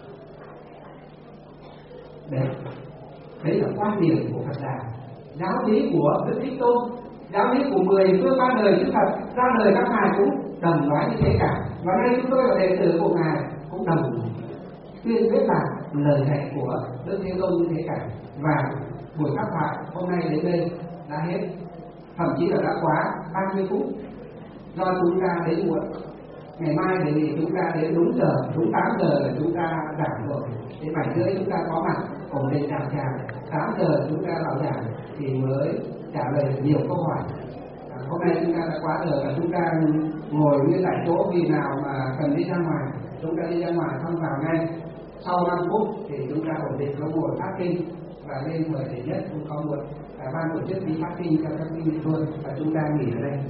Đấy là quan điểm của Phật giáo, giáo lý của Đức Thích Tôn, giáo lý của 10 phương ba đời chư Phật ra đời các ngài cũng đồng nói như thế cả. Và nay chúng tôi là đệ tử của ngài cũng đồng tuyên quyết là lời dạy của Đức Thế Tôn như thế cả. Và buổi pháp thoại hôm nay đến đây đã hết, thậm chí là đã quá 30 phút do chúng ta đến muộn. Ngày mai thì chúng ta đến đúng giờ, đúng 8 giờ là chúng ta giảng rồi. Đến 7 rưỡi chúng ta có mặt ổn định đàm tràng, 8 giờ chúng ta vào giảng thì mới trả lời được nhiều câu hỏi. Hôm nay chúng ta đã quá giờ và chúng ta ngồi nguyên tại chỗ, vì nào mà cần đi ra ngoài chúng ta đi ra ngoài, không vào ngay. Sau 5 phút thì chúng ta ổn định có ngồi phát kinh và lên thời để nhất cũng có muộn. Ban tổ chức đi phát kinh cho các vị địa phương và chúng ta nghỉ ở đây.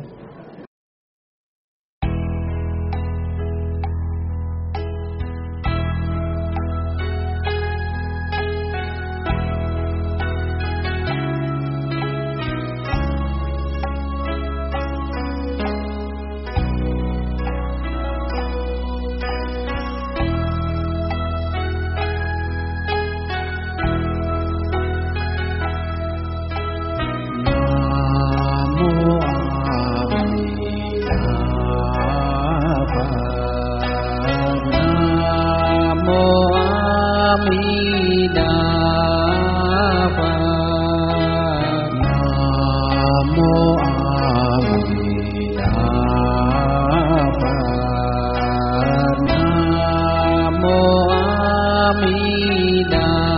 Nam mô A Di Đà